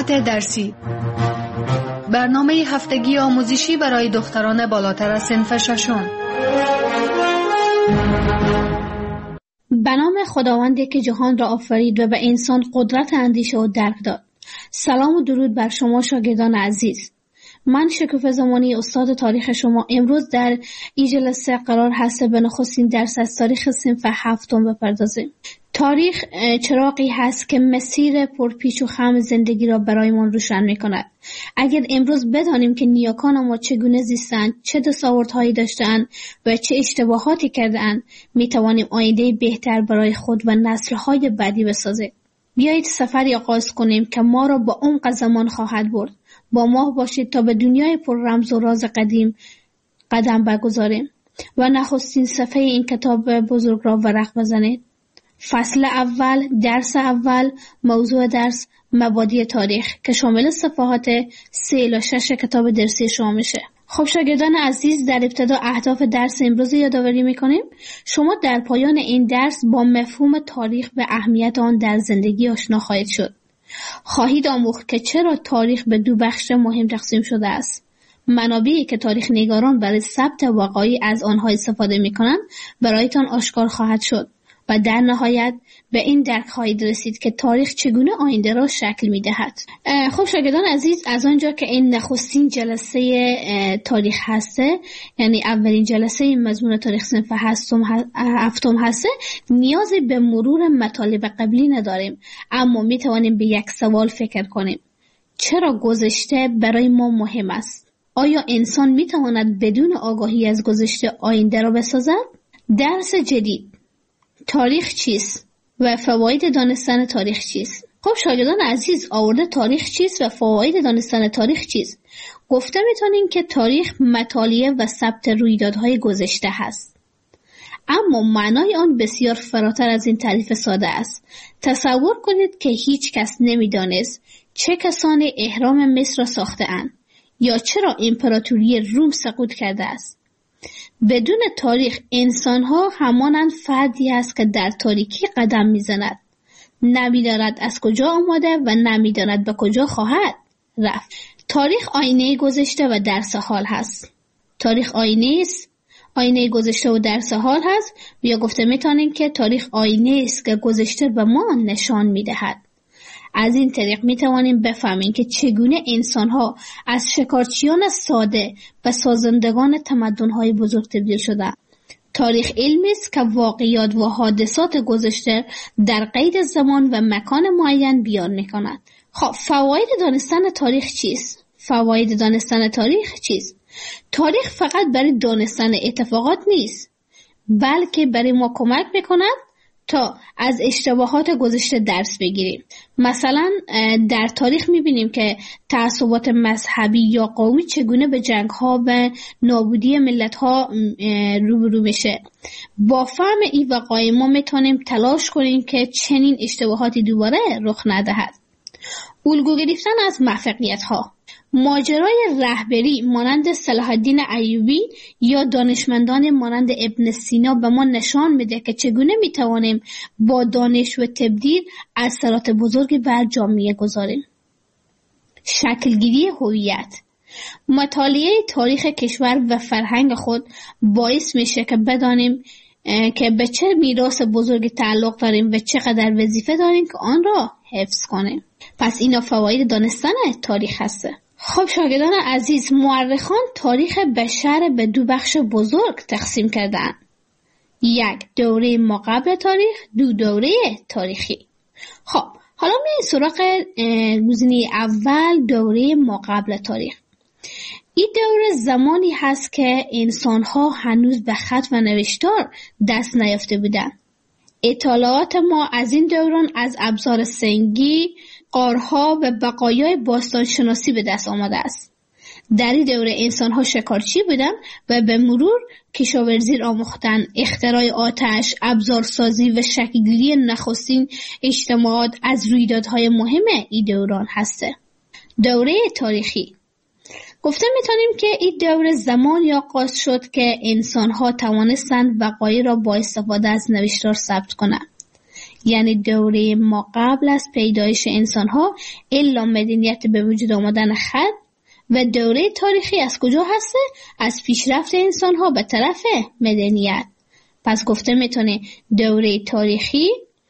صفحات درسی، برنامه هفتگی آموزشی برای دختران بالاتر از صنف ششم. به نام خداوندی که جهان را آفرید و به انسان قدرت اندیشه و درک داد. سلام و درود بر شما شاگردان عزیز. من شکوفه زمانی استاد تاریخ شما امروز در این جلسه قرار هست به نخستین درس از تاریخ صنف هفتم بپردازیم. تاریخ چراغی هست که مسیر پرپیچ و خم زندگی را برایمان روشن می‌کند. اگر امروز بدانیم که نیاکان ما چگونه زیستند، چه دستاوردهایی داشتند و چه اشتباهاتی کردند، می‌توانیم آینده بهتر برای خود و نسل‌های بعدی بسازیم. بیایید سفری آغاز کنیم که ما را با عمق زمان خواهد برد. با ما باشید تا به دنیای پر رمز و راز قدیم قدم بگذاریم و نخستین صفحه این کتاب بزرگ را ورق بزنید. فصل اول، درس اول، موضوع درس مبادی تاریخ که شامل صفحات 3 الی 6 کتاب درسی شما میشه. خب شاگردان عزیز، در ابتدا اهداف درس امروز یادآوری میکنیم. شما در پایان این درس با مفهوم تاریخ و اهمیت آن در زندگی آشنا خواهید شد. خواهید آموخت که چرا تاریخ به 2 بخش مهم تقسیم شده است. منابعی که تاریخ نگاران برای ثبت وقایع از آنها استفاده میکنند برایتان آشکار خواهد شد و در نهایت به این درک خواهید رسید که تاریخ چگونه آینده را شکل می‌دهد. خب شاگردان عزیز، از آنجا که این نخستین جلسه تاریخ هسته، یعنی اولین جلسه این مضمون تاریخ صنف هفتم هسته، نیازی به مرور مطالب قبلی نداریم، اما می‌توانیم به یک سوال فکر کنیم: چرا گذشته برای ما مهم است؟ آیا انسان می‌تواند بدون آگاهی از گذشته آینده را بسازد؟ درس جدید: تاریخ چیست و فواید دانستن تاریخ چیست؟ خب شاگردان عزیز، آورده تاریخ چیست و فواید دانستن تاریخ چیست؟ گفته میتونیم که تاریخ مطالعه و ثبت رویدادهای گذشته هست، اما معنای آن بسیار فراتر از این تعریف ساده است. تصور کنید که هیچ کس نمیدانست چه کسانی اهرام مصر را ساخته اند یا چرا امپراتوری روم سقوط کرده است. بدون تاریخ انسان‌ها همانند فردی است که در تاریکی قدم می‌زند، نمی‌داند از کجا آمده و نمی‌داند به کجا خواهد رفت. تاریخ آینه گذشته و درس حال هست. تاریخ آینه گذشته و درس حال هست، یا گفته می‌توانیم که تاریخ آینه است که گذشته به ما نشان می‌دهد. از این طریق می توانیم بفهمیم که چگونه انسان‌ها از شکارچیان ساده و سازندگان تمدن‌های بزرگ تبدیل شدند. تاریخ علمی است که واقعیات و حادثات گذشته در قید زمان و مکان معین بیان می‌کند. خب فواید دانستن تاریخ چیست؟ تاریخ فقط برای دانستن اتفاقات نیست، بلکه برای ما کمک می‌کند تا از اشتباهات گذشته درس بگیریم. مثلا در تاریخ میبینیم که تعصبات مذهبی یا قومی چگونه به جنگ‌ها و نابودی ملت‌ها روبرو میشه. با فهم این وقایع ما میتونیم تلاش کنیم که چنین اشتباهاتی دوباره رخ ندهد. الگو گرفتن از موفقیت‌ها: ماجرای رهبری مانند صلاح الدین ایوبی یا دانشمندان مانند ابن سینا به ما نشان میده که چگونه میتوانیم با دانش و تبدیل اثرات بزرگی بر جامعه گذاریم. شکلگیری هویت: مطالعه تاریخ کشور و فرهنگ خود باعث میشه که بدانیم که به چه میراث بزرگی تعلق داریم و چقدر وظیفه داریم که آن را حفظ کنیم. پس اینا فواید دانستن تاریخ هسته. خب شاگردان عزیز، مورخان تاریخ بشر به 2 بخش بزرگ تقسیم کردند: 1 دوره ماقبل تاریخ، 2 دوره تاریخی. خب حالا میریم سراغ گزینه اول، دوره ماقبل تاریخ. این دوره زمانی هست که انسان‌ها هنوز به خط و نوشتار دست نیافته بودند. اطلاعات ما از این دوران از ابزار سنگی، غارها و بقایای باستانشناسی به دست آمده است. در این دوره انسان‌ها شکارچی بودند و به مرور کشاورزی را آموختند. اختراع آتش، ابزارسازی و شکل‌گیری نخستین اجتماعات از رویدادهای مهم این دوران هسته. دوره تاریخی: گفته میتونیم که این دوره زمانی آغاز شد که انسان‌ها توانستند وقایع را با استفاده از نوشتار ثبت کنند. یعنی دوره ما قبل از پیدایش انسان ها الا مدنیت به وجود آمدن خط و دوره تاریخی از کجا هسته؟ از پیشرفت انسان ها به طرف مدنیت. پس گفته میتونه دوره تاریخی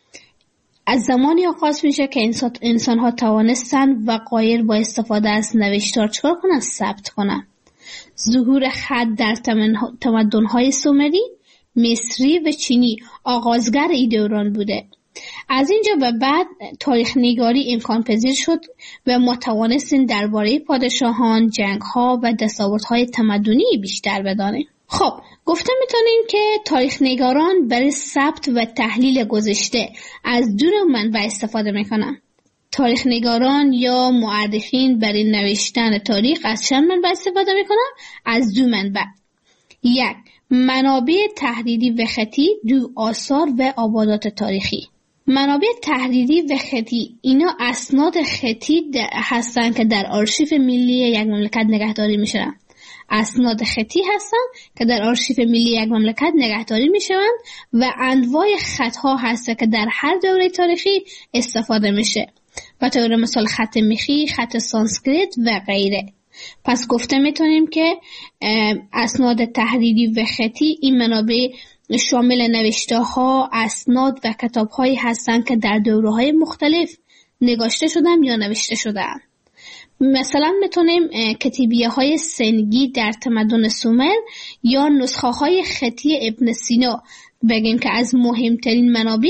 از زمانی آغاز میشه که انسان ها توانستن وقایع با استفاده از نوشتار چکار کنن؟ ثبت کنن. ظهور خط در تمدن های سومری، مصری و چینی آغازگر این دوران بوده. از اینجا به بعد تاریخ نگاری امکان پذیر شد و ما توانستیم درباره پادشاهان، جنگ‌ها و دستاوردهای تمدنی بیشتر بدانیم. خب گفته میتونیم که تاریخ نگاران برای ثبت و تحلیل گذشته از دو منبع استفاده میکنن. تاریخ نگاران یا مورخین برای نوشتن تاریخ از چند منبع استفاده میکنن؟ از دو منبع. یک، منابع تحریری و خطی، دو، آثار و آبادات تاریخی. منابع تحریری و خطی اینا اسناد خطی هستن که در آرشیف ملی یک مملکت نگهداری میشن. اسناد خطی هستن که در آرشیف ملی یک مملکت نگهداری میشن و انواع خطها هست که در هر دوره تاریخی استفاده میشه. به طور مثال خط میخی، خط سانسکریت و غیره. پس گفته میتونیم که اسناد تحریری و خطی این منابع شامل نوشته ها، اسناد و کتاب هایی هستند که در دوره های مختلف نگاشته شدن یا نوشته شدن. مثلا میتونیم کتیبیه های سنگی در تمدن سومر یا نسخه های خطی ابن سینا بگیم که از مهمترین منابع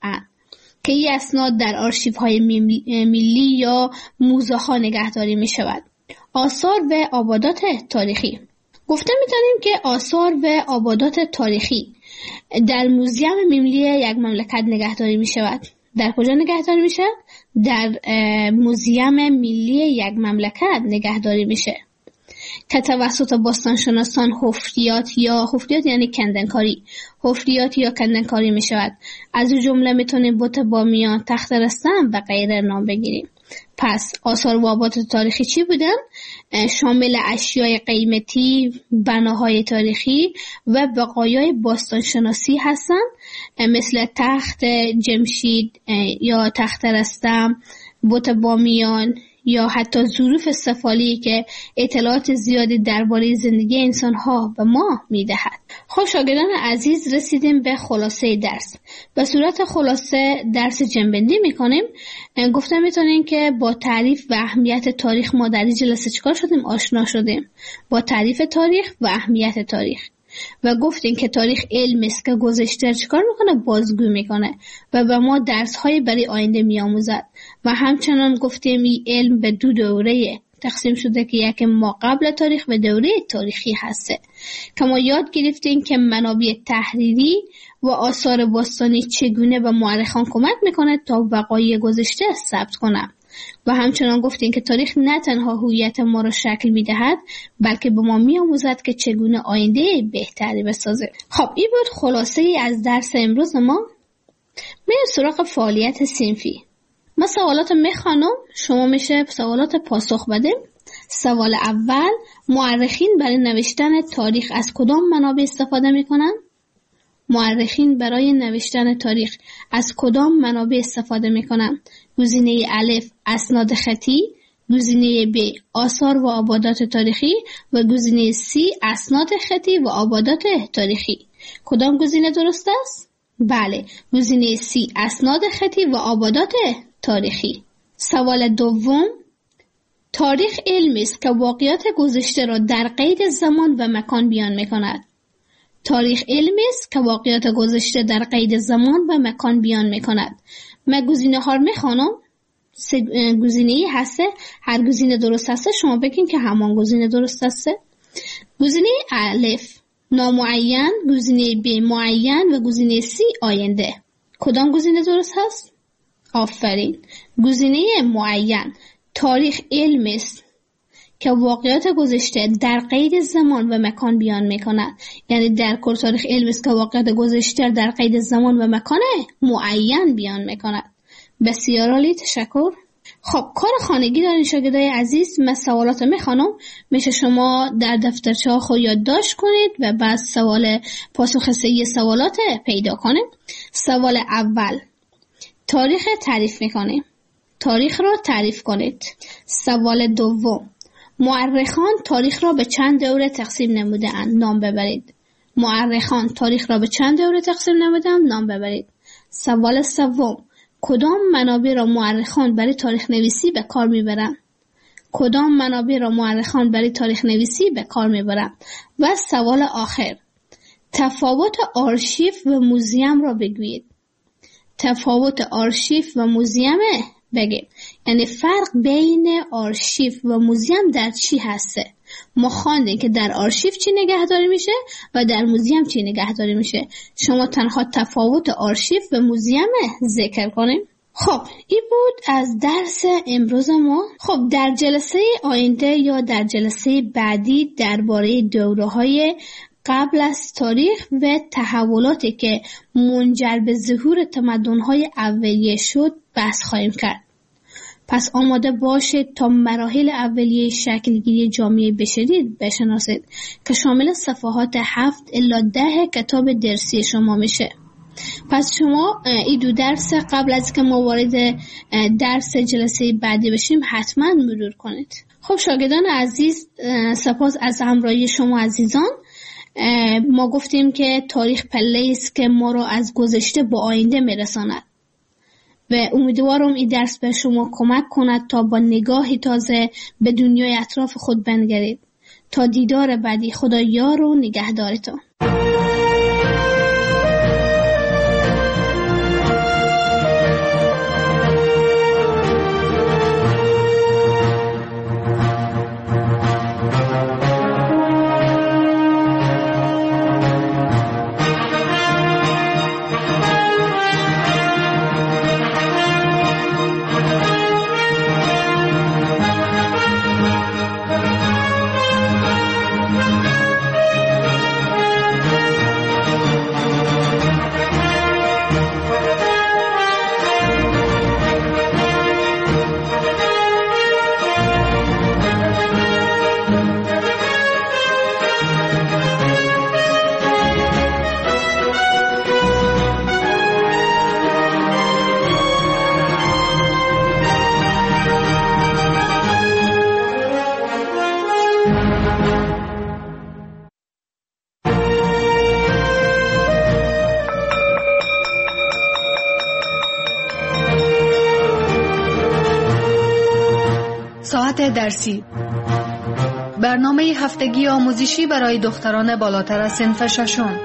که این اسناد در آرشیف های ملی یا موزه ها نگهداری می شود. آثار و آبادات تاریخی. گفته میتونیم که آثار و آبادات تاریخی در موزیم ملی یک مملکت نگهداری می شود. در کجا نگهداری میشه؟ در موزیم ملی یک مملکت نگهداری میشه که توسط باستانشناسان حفریات یعنی کندنکاری، حفریات یا کندنکاری میشود. از این جمله میتونیم بت بامیان، تخت رستم و غیره نام بگیریم. پس آثار و آبادات تاریخی چی بودن؟ شامل اشیای قیمتی، بناهای تاریخی و بقایای باستانشناسی هستند، مثل تخت جمشید یا تخت رستم، بت بامیان یا حتی ظروف سفالی که اطلاعات زیادی درباره زندگی انسان‌ها به ما می‌دهد. خب شاگردان عزیز، رسیدیم به خلاصه درس. به صورت خلاصه درس جنبندی می‌کنیم. گفتم می‌تونیم که با تعریف و اهمیت تاریخ ما در این جلسه چیکار شدیم؟ آشنا شدیم با تعریف تاریخ و اهمیت تاریخ و گفتیم که تاریخ علم است که گذشته چیکار میکنه؟ بازگو میکنه و به ما درس‌های برای آینده میآموزد. و همچنان گفتیم این علم به دو دوره تقسیم شده که یک ما قبل تاریخ و دوره تاریخی هسته که ما یاد گرفتیم که منابع تحریری و آثار باستانی چگونه به مورخان کمک میکنه تا وقایع گذشته ثبت کنه. و همچنان گفتیم که تاریخ نه تنها هویت ما را شکل میدهد بلکه به ما میآموزد که چگونه آینده بهتری بسازه. خب این بود خلاصه ای از درس امروز ما. میریم سراغ فعالیت صنفی. ما سوالات میخوانم، شما میشه سوالات پاسخ بدیم. سوال اول، مورخین برای نوشتن تاریخ از کدام منابع استفاده میکنن؟ مورخین برای نوشتن تاریخ از کدام منابع استفاده میکنن؟ گزینه الف اسناد خطی، گزینه ب آثار و آبادات تاریخی و گزینه سی اسناد خطی و آبادات تاریخی. کدام گزینه درست است؟ بله، گزینه سی اسناد خطی و آبادات تاریخی. سوال دوم، تاریخ علمی است که واقعیات گذشته را در قید زمان و مکان بیان میکند. تاریخ علمی است که واقعیات گذشته در قید زمان و مکان بیان میکند. من گزینه ها رو میخوانم. سه گزینه‌ای هسته، هر گزینه درست هسته شما بگین که همان گزینه درست هسته. گزینه الف نامعین، گزینه ب معین و گزینه سی آینده. کدام گزینه درست هست؟ آفرین، گزینه معین. تاریخ علمی است که واقعیات گذشته در قید زمان و مکان بیان میکند. یعنی در کل تاریخ علمی است که واقعیات گذشته در قید زمان و مکان معین بیان میکند. بسیار عالی، تشکر. خب کار خانگی دارین شاگردای عزیز. من سوالات میخوانم، میشه شما در دفترچه ها خود یادداشت کنید و بعد سوال پاسخ صحیح سوالات پیدا کنید. سوال اول، تاریخ تعریف میکنیم. تاریخ را تعریف کنید. سوال دوم، مورخان تاریخ را به چند دوره تقسیم نموده‌اند؟ نام ببرید. مورخان تاریخ را به چند دوره تقسیم نموده‌اند؟ نام ببرید. سوال سوم، کدام منابع را مورخان برای تاریخ نویسی به کار میبرند؟ کدام منابع را مورخان برای تاریخ نویسی به کار میبرند؟ و سوال آخر، تفاوت آرشیو و موزیم را بگویید. تفاوت آرشیو و موزیم بگیم، یعنی فرق بین آرشیو و موزیم در چی هسته؟ ما خواندیم که در آرشیو چی نگهداری میشه و در موزیم چی نگهداری میشه. شما تنها تفاوت آرشیو و موزیم ذکر کنیم. خب این بود از درس امروز ما. خب در جلسه آینده یا در جلسه بعدی درباره دوره‌های قبل از تاریخ و تحولاتی که منجر به ظهور تمدن‌های اولیه شد بحث خواهیم کرد. پس آماده باشید تا مراحل اولیه شکلگیری جامعه بشری بشناسید که شامل صفحات 7 الی 10 کتاب درسی شما میشه. پس شما این دو درس قبل از که ما وارد درس جلسه بعدی بشیم حتما مرور کنید. خب شاگردان عزیز، سپاس از همراهی شما عزیزان. ما گفتیم که تاریخ پله است که ما را از گذشته به آینده میرساند و امیدوارم این درس به شما کمک کند تا با نگاهی تازه به دنیای اطراف خود بنگرید. تا دیدار بعدی، خدا یار و نگهدارتان. ساعت درسی، برنامه هفتگی آموزشی برای دختران بالاتر از صنف ششم.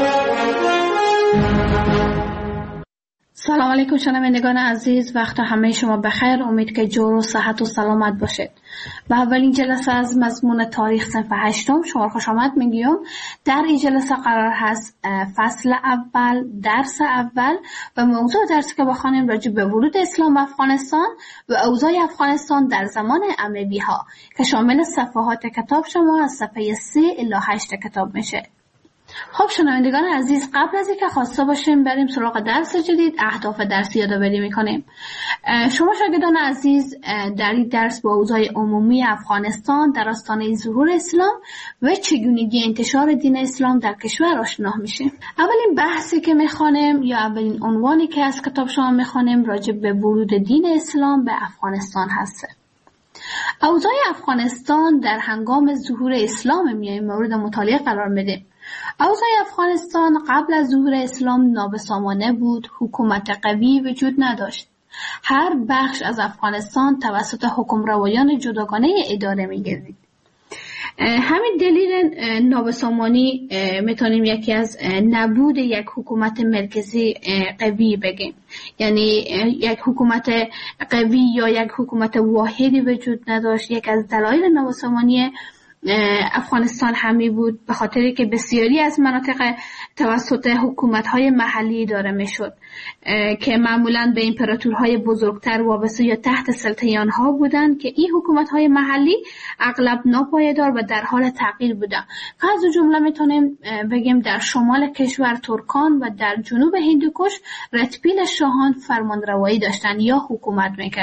سلام علیکم شنوندگان عزیز، وقت همه شما بخیر. امید که جور و صحت و سلامت باشید. به اولین جلسه از مضمون تاریخ صنف هشتم شما خوش آمد میگیم. در این جلسه قرار هست فصل اول، درس اول و موضوع درسی که بخوانیم راجع به ورود اسلام به افغانستان و اوضاع افغانستان در زمان اموی ها که شامل صفحات کتاب شما از صفحه 3 الی 8 کتاب میشه. خب شنوندگان عزیز، قبل از اینکه خواسته باشیم بریم سراغ درس جدید، اهداف درسی یادآوری میکنیم. شما شاگردان عزیز در این درس با اوضاع عمومی افغانستان در آستانه ظهور اسلام و چگونگی انتشار دین اسلام در کشور آشنا میشیم. اولین بحثی که میخوانیم یا اولین عنوانی که از کتاب شما میخوانیم راجع به ورود دین اسلام به افغانستان هست. اوضاع افغانستان در هنگام ظهور اسلام میایم مورد مطالعه قرار میدیم. اوضاع افغانستان قبل از ظهور اسلام نابسامانه بود، حکومت قوی وجود نداشت. هر بخش از افغانستان توسط حکمروایان جداگانه اداره می‌گردید. همین دلیل نابسامانی میتونیم یکی از نبود یک حکومت مرکزی قوی بگیم، یعنی یک حکومت قوی یا یک حکومت واحدی وجود نداشت. یک از دلایل نابسامانی افغانستان همی بود به خاطری که بسیاری از مناطق توسط حکومت‌های محلی اداره می‌شد که معمولاً به امپراتورهای بزرگتر وابسته یا تحت سلطه آنها بودند که این حکومت‌های محلی اغلب ناپایدار و در حال تغییر بودند. از جمله میتونیم بگیم در شمال کشور ترکان و در جنوب هندوکش رتبیل شاهان فرمانروایی داشتند یا حکومت می‌کردند.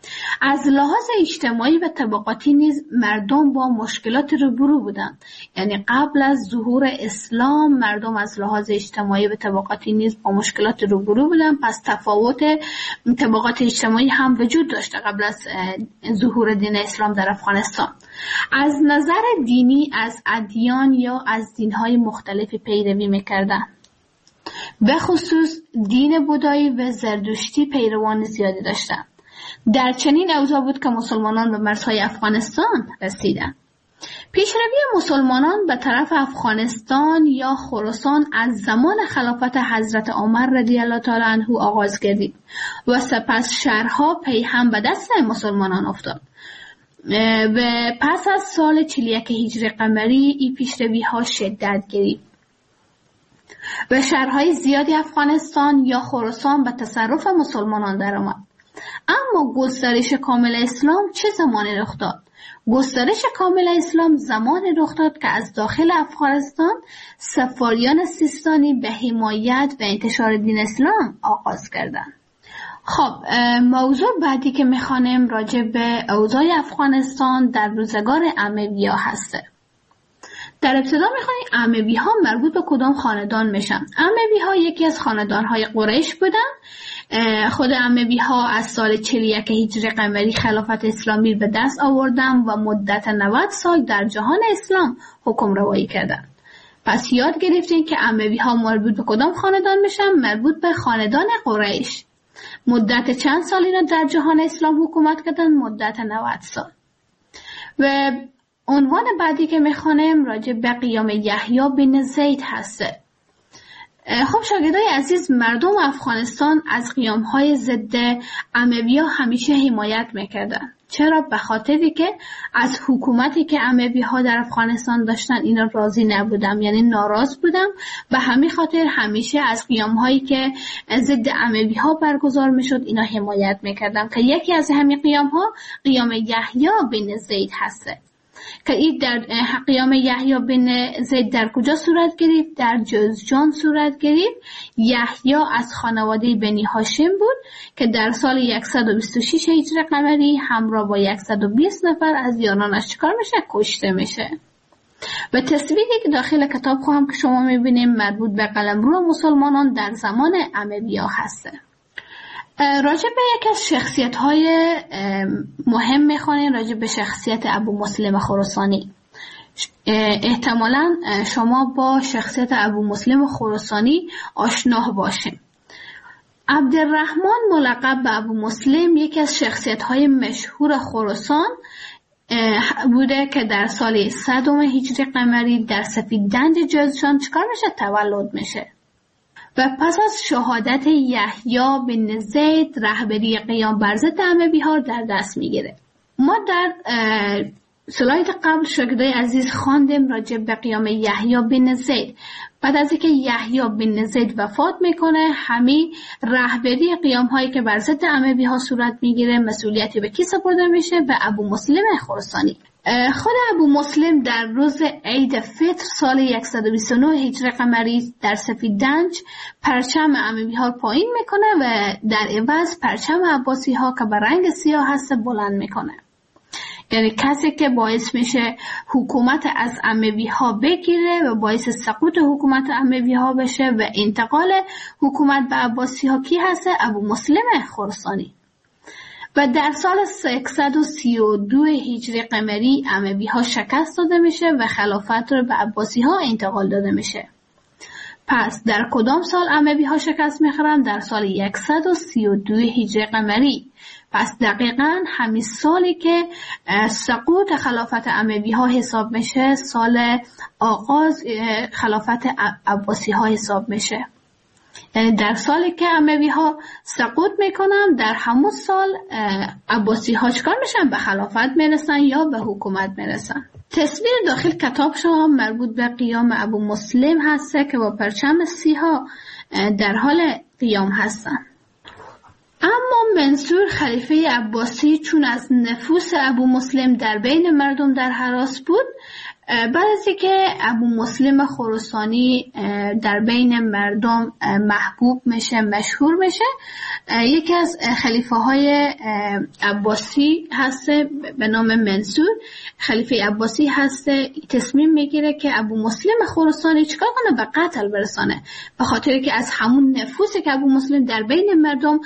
از لحاظ اجتماعی و طبقاتی نیز مردم با مشکلات روبرو بودند. یعنی قبل از ظهور اسلام مردم از لحاظ اجتماعی و طبقاتی نیز با مشکلات روبرو بودند. پس تفاوت طبقات اجتماعی هم وجود داشته قبل از ظهور دین اسلام در افغانستان. از نظر دینی از ادیان یا از دین‌های مختلفی پیروی می‌کردند. به خصوص دین بودایی و زرتشتی پیروان زیادی داشتند. در چنین اوضاع بود که مسلمانان به مرزهای افغانستان رسیدند. پیشروی مسلمانان به طرف افغانستان یا خراسان از زمان خلافت حضرت عمر رضی الله تعالی عنه آغاز گردید و سپس شهرها پی هم به دست مسلمانان افتاد. و پس از سال 41 هجری قمری این پیشروی ها شدت گرفت و شهرهای زیادی افغانستان یا خراسان به تصرف مسلمانان درآمد. اما گسترش کامل اسلام چه زمانی رخ داد؟ گسترش کامل اسلام زمانی رخ داد که از داخل افغانستان سفاریان سیستانی به حمایت و انتشار دین اسلام آغاز کردند. خب موضوع بعدی که میخوانیم راجع به اوضاع افغانستان در روزگار اموی‌ها هسته. در ابتدا میخوانیم اموی‌ها مربوط به کدام خاندان میشن؟ اموی‌ها یکی از خاندان‌های قریش بودن. خود اموی‌ها از سال 41 هجری قمری خلافت اسلامی به دست آوردن و مدت 90 سال در جهان اسلام حکم روایی کردن. پس یاد گرفتین که اموی‌ها مربوط به کدام خاندان میشن؟ مربوط به خاندان قریش. مدت چند سال اینا در جهان اسلام حکومت کردن؟ مدت 90 سال. و عنوان بعدی که میخوانیم راجع به قیام یحیی بن زید هسته. خب شاگردای عزیز، مردم افغانستان از قیام‌های ضد اموی‌ها همیشه حمایت میکردن. چرا؟ به خاطری که از حکومتی که اموی‌ها در افغانستان داشتن اینا راضی نبودن، یعنی ناراض بودن. به همین خاطر همیشه از قیام‌هایی که ضد اموی‌ها برگزار میشد اینا حمایت میکردن که یکی از همین قیام‌ها قیام یحیی بن زید هسته. که این در قیام یحیی بن زید در کجا صورت گرفت؟ در جوزجان صورت گرفت. یحیی از خانواده بنی هاشم بود که در سال 126 هجری قمری همراه با 120 نفر از یارانش چیکار میشه؟ کشته میشه. و تصویری که داخل کتاب خواهم که شما میبینیم مربوط به قلمرو مسلمانان در زمان اموی‌ها هسته. راجع به یک از شخصیت‌های مهم می‌خوانیم، راجع به شخصیت ابو مسلم خراسانی. احتمالاً شما با شخصیت ابو مسلم خراسانی آشنا باشین. عبدالرحمن ملقب به ابو مسلم یکی از شخصیت‌های مشهور خراسان بوده که در سال 100 هجری قمری در سفیددنج جوزجان چیکار میشه؟ تولد میشه. و پس از شهادت یحیی بن زید رهبری قیام بر ضد اموی‌ها در دست میگیره. ما در سلاید قبل شاگردای عزیز خواندیم راجع به قیام یحیی بن زید. بعد از اینکه یحیی بن زید وفات میکنه، همین رهبری قیام هایی که بر ضد اموی‌ها صورت میگیره مسئولیتی به کی سپرده میشه؟ به ابو مسلم خراسانی. خود ابو مسلم در روز عید فطر سال 129 هجری قمری در سفیددنج پرچم اموی‌ها پایین میکنه و در عوض پرچم عباسی ها که به رنگ سیاه هست بلند میکنه. یعنی کسی که باعث میشه حکومت از اموی‌ها بگیره و باعث سقوط حکومت اموی‌ها بشه و انتقال حکومت به عباسی ها کی هست؟ ابو مسلم خراسانی. و در سال 132 هجری قمری اموی‌ها شکست داده میشه و خلافت رو به عباسی ها انتقال داده میشه. پس در کدام سال اموی‌ها شکست میخورن؟ در سال 132 هجری قمری. پس دقیقاً همین سالی که سقوط خلافت اموی‌ها حساب میشه، سال آغاز خلافت عباسی ها حساب میشه. یعنی در سالی که اموی‌ها سقوط میکنن در همون سال عباسی ها چکار میشن؟ به خلافت میرسن یا به حکومت میرسن. تصویر داخل کتاب شما مربوط به قیام ابو مسلم هسته که با پرچم سیاه در حال قیام هستن. اما منصور خلیفه عباسی چون از نفوس ابو مسلم در بین مردم در هراس بود، بعد از اینکه ابو مسلم خراسانی در بین مردم محبوب میشه، مشهور میشه، یکی از خلیفه های عباسی هست به نام منصور، خلیفه عباسی هست، تصمیم میگیره که ابو مسلم خراسانی چیکار کنه؟ به قتل برسانه، به خاطر که از همون نفوذی که ابو مسلم در بین مردم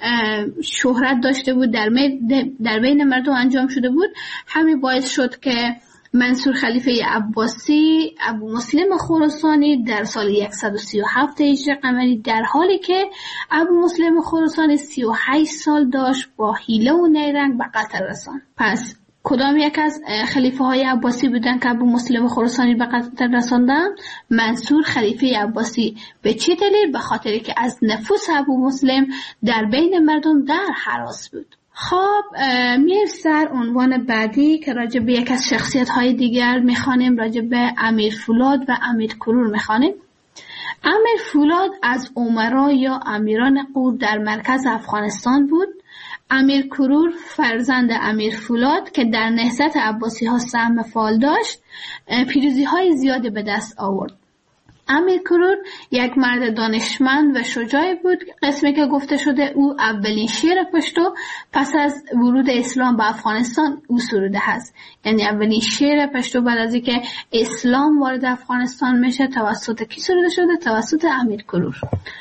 شهرت داشته بود، در بین مردم انجام شده بود، همین باعث شد که منصور خلیفه عباسی ابو مسلم خراسانی در سال 137 هجری قمری، در حالی که ابو مسلم خراسانی 38 سال داشت، با حیله و نیرنگ به قتل رساند. پس کدام یک از خلیفه های عباسی بودن که ابو مسلم خراسانی به قتل رساندن؟ منصور خلیفه عباسی. به چه دلیل؟ به خاطری که از نفوذ ابو مسلم در بین مردم در هراس بود. خب میریم سر عنوان بعدی که راجع به یک از شخصیت های دیگر میخوانیم، راجع به امیر فولاد و امیر کرور میخوانیم. امیر فولاد از امرا یا امیران غور در مرکز افغانستان بود. امیر کرور فرزند امیر فولاد که در نهضت عباسی ها سهم فعال داشت، پیروزی های زیادی به دست آورد. امیر کرور یک مرد دانشمند و شجاعی بود. قسمی که گفته شده او اولین شعر پشتو پس از ورود اسلام به افغانستان او سروده هست. یعنی اولین شعر پشتو بعد از اینکه اسلام وارد افغانستان میشه توسط کی سروده شده؟ توسط امیر کرور.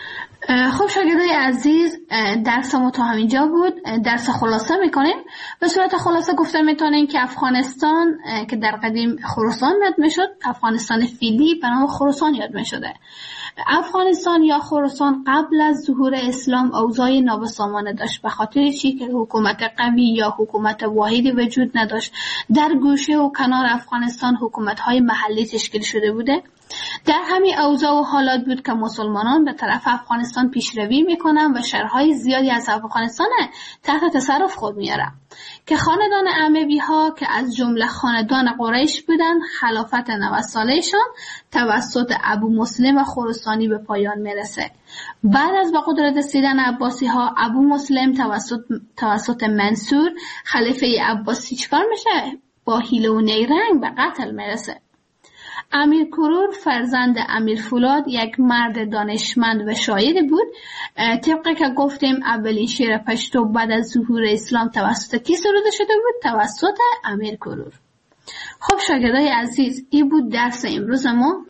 خب شاگردای عزیز، درس ما تا همینجا بود. درس خلاصه میکنیم. به صورت خلاصه گفته میتونیم که افغانستان که در قدیم خراسان یاد میشد، افغانستان فعلی به نام خراسان یاد میشده. افغانستان یا خراسان قبل از ظهور اسلام اوضاع نابسامانه داشت، به خاطر چی؟ که حکومت قوی یا حکومت واحدی وجود نداشت. در گوشه و کنار افغانستان حکومت‌های محلی تشکیل شده بوده. در همین اوضاع و حالات بود که مسلمانان به طرف افغانستان پیشروی میکنن و شهرهای زیادی از افغانستان تحت تصرف خود میارن که خاندان اموی ها که از جمله خاندان قریش بودن، خلافت 90 سالهشان توسط ابو مسلم خراسانی به پایان میرسه. بعد از به قدرت رسیدن عباسی ها، ابو مسلم توسط منصور خلیفه عباسی چکار میشه؟ با حیله و نیرنگ به قتل میرسه. امیر کرور فرزند امیر فولاد یک مرد دانشمند و شاعری بود. طبق که گفتیم اولین شعر پشتو بعد از ظهور اسلام توسط کی سروده شده بود؟ توسط امیر کرور. خب شاگردای عزیز، این بود درس امروز ما.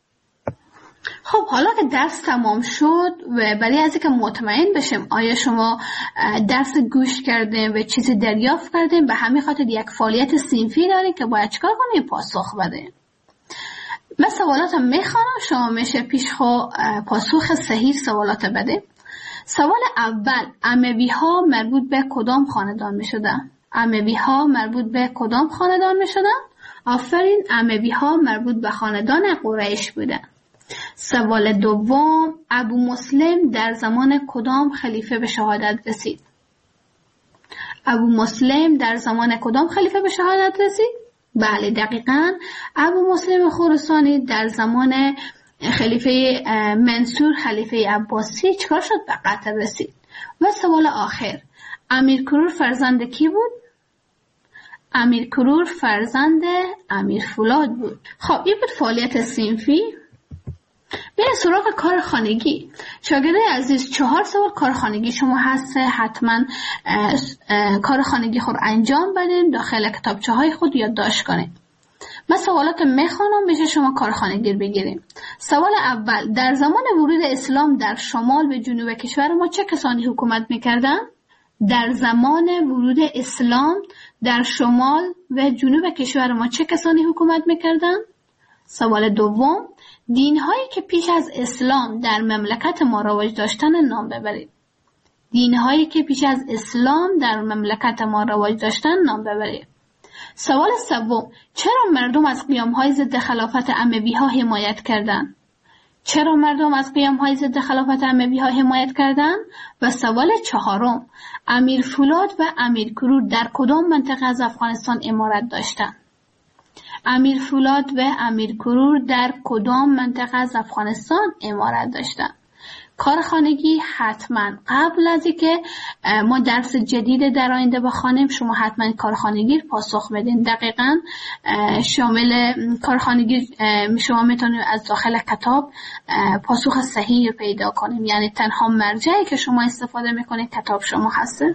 خب حالا که درس تمام شد و برای از اینکه مطمئن بشیم آیا شما درس گوش کردین و چیزی دریافت کردین، به همین خاطر یک فعالیت صنفی دارین که باید چیکار کنین؟ پاسخ بدین. من سوالاتم میخوانم، شما میشه پیش خود پاسخ صحیح سوالات بده. سوال اول، اموی ها مربوط به کدام خاندان میشدن؟ اموی ها مربوط به کدام خاندان میشدن؟ آفرین، اموی ها مربوط به خاندان قریش بودن. سوال دوم، ابو مسلم در زمان کدام خلیفه به شهادت رسید؟ ابو مسلم در زمان کدام خلیفه به شهادت رسید؟ بله دقیقاً، ابو مسلم خراسانی در زمان خلیفه منصور خلیفه عباسی چکار شد؟ به قتل رسید. و سوال آخر، امیر کرور فرزند کی بود؟ امیر کرور فرزند امیر فولاد بود. خب این بود فعالیت صنفی. بریم سراغ کار خانگی. شاگردای عزیز، 4 سوال کار خانگی شما هست، حتما کار خانگی خود انجام بدین، داخل کتابچه های خود یادداشت کنین. من سوالات میخوانم، میشه شما کار خانگی بگیریم. سوال اول، در زمان ورود اسلام در شمال و جنوب کشور ما چه کسانی حکومت میکردن؟ در زمان ورود اسلام در شمال و جنوب کشور ما چه کسانی حکومت میکردن؟ سوال دوم، دین‌هایی که پیش از اسلام در مملکت ما رواج داشتن نام ببرید. دین‌هایی که پیش از اسلام در مملکت ما رواج داشتن نام ببرید. سوال سوم، چرا مردم از قیام‌های ضد خلافت اموی‌ها حمایت کردند؟ چرا مردم از قیام‌های ضد خلافت اموی‌ها حمایت کردند؟ و سوال چهارم، امیر فولاد و امیر کرور در کدام منطقه از افغانستان امارت داشتند؟ امیر فولاد و امیر کرور در کدام منطقه از افغانستان امارت داشتند؟ کار خانگی حتما قبل از اینکه ما درس جدید در آینده بخوانیم شما حتما کار خانگی پاسخ بدین. دقیقاً شامل کار خانگی شما میتونید از داخل کتاب پاسخ صحیح پیدا کنیم، یعنی تنها مرجعی که شما استفاده میکنید کتاب شما هسته.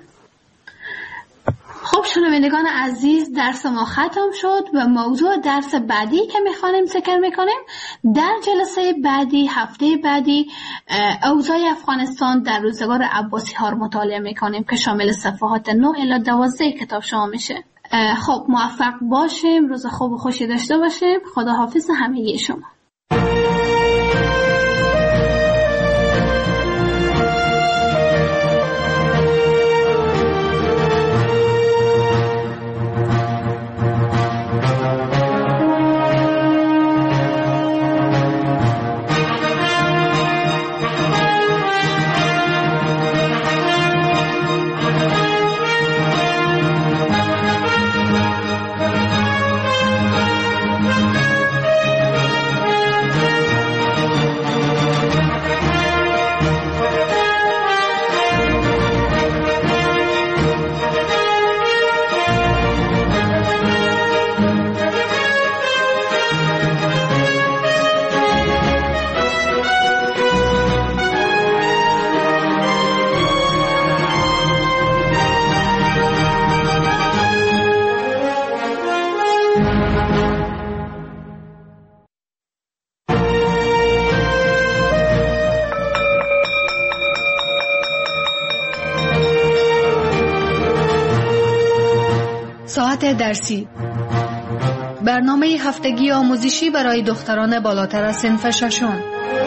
خب شنوندگان عزیز، درس ما ختم شد و موضوع درس بعدی که میخوانیم ذکر میکنیم در جلسه بعدی، هفته بعدی، اوضاع افغانستان در روزگار عباسی ها رو مطالعه میکنیم که شامل صفحات 9 الی 12 کتاب شما میشه. خب موفق باشیم، روز خوب و خوشی داشته باشیم. خداحافظ همگی شما. ساعت درسی، برنامه هفتگی آموزشی برای دختران بالاتر از صنف ششم.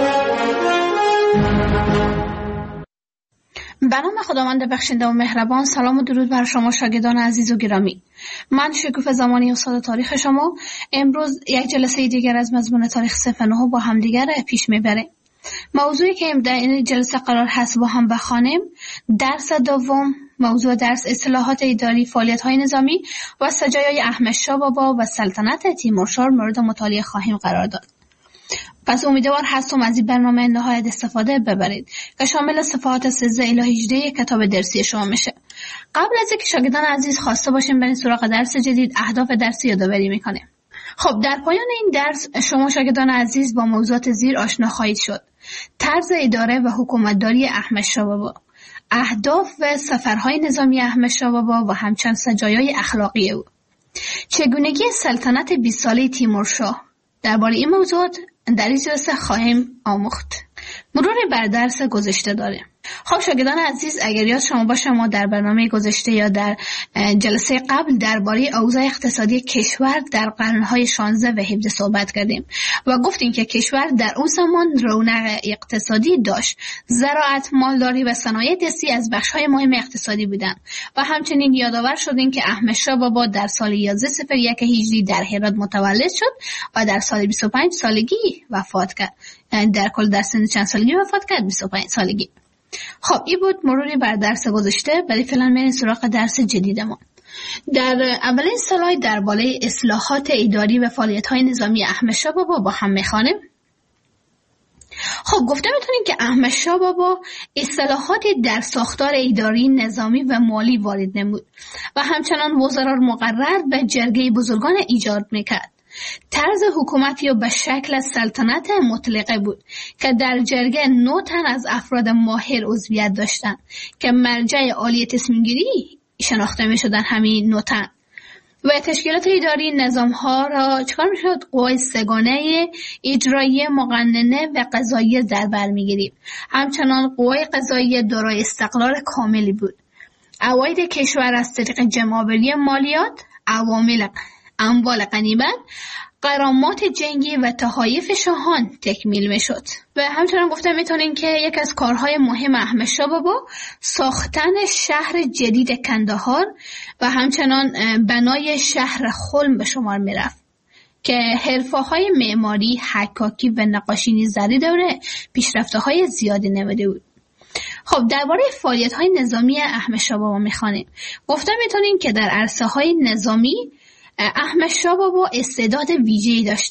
به نام خداوند بخشنده و مهربان. سلام و درود بر شما شاگردان عزیز و گرامی. من شکوفه زمانی استاد تاریخ شما امروز یک جلسه دیگر از مضمون تاریخ صنف 9 با هم دیگر پیش میبریم. موضوعی که در این جلسه قرار هست با هم بخوانیم درس دوم، موضوع درس اصلاحات اداری، فعالیت‌های نظامی و سجایای احمد شاه بابا و سلطنت تیمورشاه مورد مطالعه خواهیم قرار داد. پس امیدوار هستم از این برنامه نهایت استفاده ببرید که شامل صفحات 13 الی 18 کتاب درسی شما میشه. قبل از اینکه شاگردان عزیز خواسته باشیم بریم سراغ درس جدید، اهداف درسی یادآوری میکنیم. خب در پایان این درس شما شاگردان عزیز با موضوعات زیر آشنا خواهید شد: طرز اداره و حکومتداری احمد شاه بابا، اهداف و سفرهای نظامی احمد شاه بابا و همچنین سجایای اخلاقی او، چگونگی سلطنت 20 ساله تیمورشاه. درباره این موضوعات در این جلسه خواهیم آموخت. مرور بر درس گذشته داریم. خب شاگردان عزیز، اگر یاد شما باشه ما در برنامه گذشته یا در جلسه قبل درباره اوضاع اقتصادی کشور در قرنهای 16 و 17 صحبت کردیم و گفتیم که کشور در اون زمان رونق اقتصادی داشت. زراعت، مالداری و صنایع دستی از بخش‌های مهم اقتصادی بودند و همچنین یادآور شدیم که احمد شاه بابا در سال 1101 هجری در هرات متولد شد و در سال 25 سالگی وفات کرد. در کل در سن چند سالگی وفات کرد؟ 25 سالگی. خب این بود مروری بر درس گذشته. ولی فعلا بریم سراغ درس جدیدمان. در اولین اسلاید درباره اصلاحات اداری و فعالیت‌های نظامی احمد شاه بابا با هم می‌خوانیم. خب گفته میتونیم که احمد شاه بابا اصلاحاتی در ساختار اداری، نظامی و مالی وارد نمود و همچنان وزرا مقرر و جرگه بزرگان ایجاد میکرد. طرز حکومتی و به شکل سلطنت مطلقه بود که در جرگه 9 تن از افراد ماهر عضویت داشتند که مرجع عالی تصمیم گیری شناخته می شدن همین 9 تن. و تشکیلات اداری نظام‌ها را چکار می‌شد؟ قوای سگانه اجرایی، مقننه و قضاییه در بر می‌گرفت. همچنان قوای قضاییه دارای استقلال کاملی بود. عواید کشور از طریق جمع‌آوری مالیات، اموال غنیمت، غرامات جنگی و تحایف شاهان تکمیل میشد. و همچنان گفته میتونیم که یک از کارهای مهم احمد شاه بابا ساختن شهر جدید کندهار و همچنان بنای شهر خلم به شمار میرفت که حرفه‌های معماری، حکاکی و نقاشی نیز در دوره پیشرفته‌های زیادی نموده بود. خب درباره فعالیت‌های نظامی احمد شاه بابا میخوانیم. گفته میتونیم که در عرصه‌های نظامی احمد شاه بابا استعداد ویژه‌ای داشتند.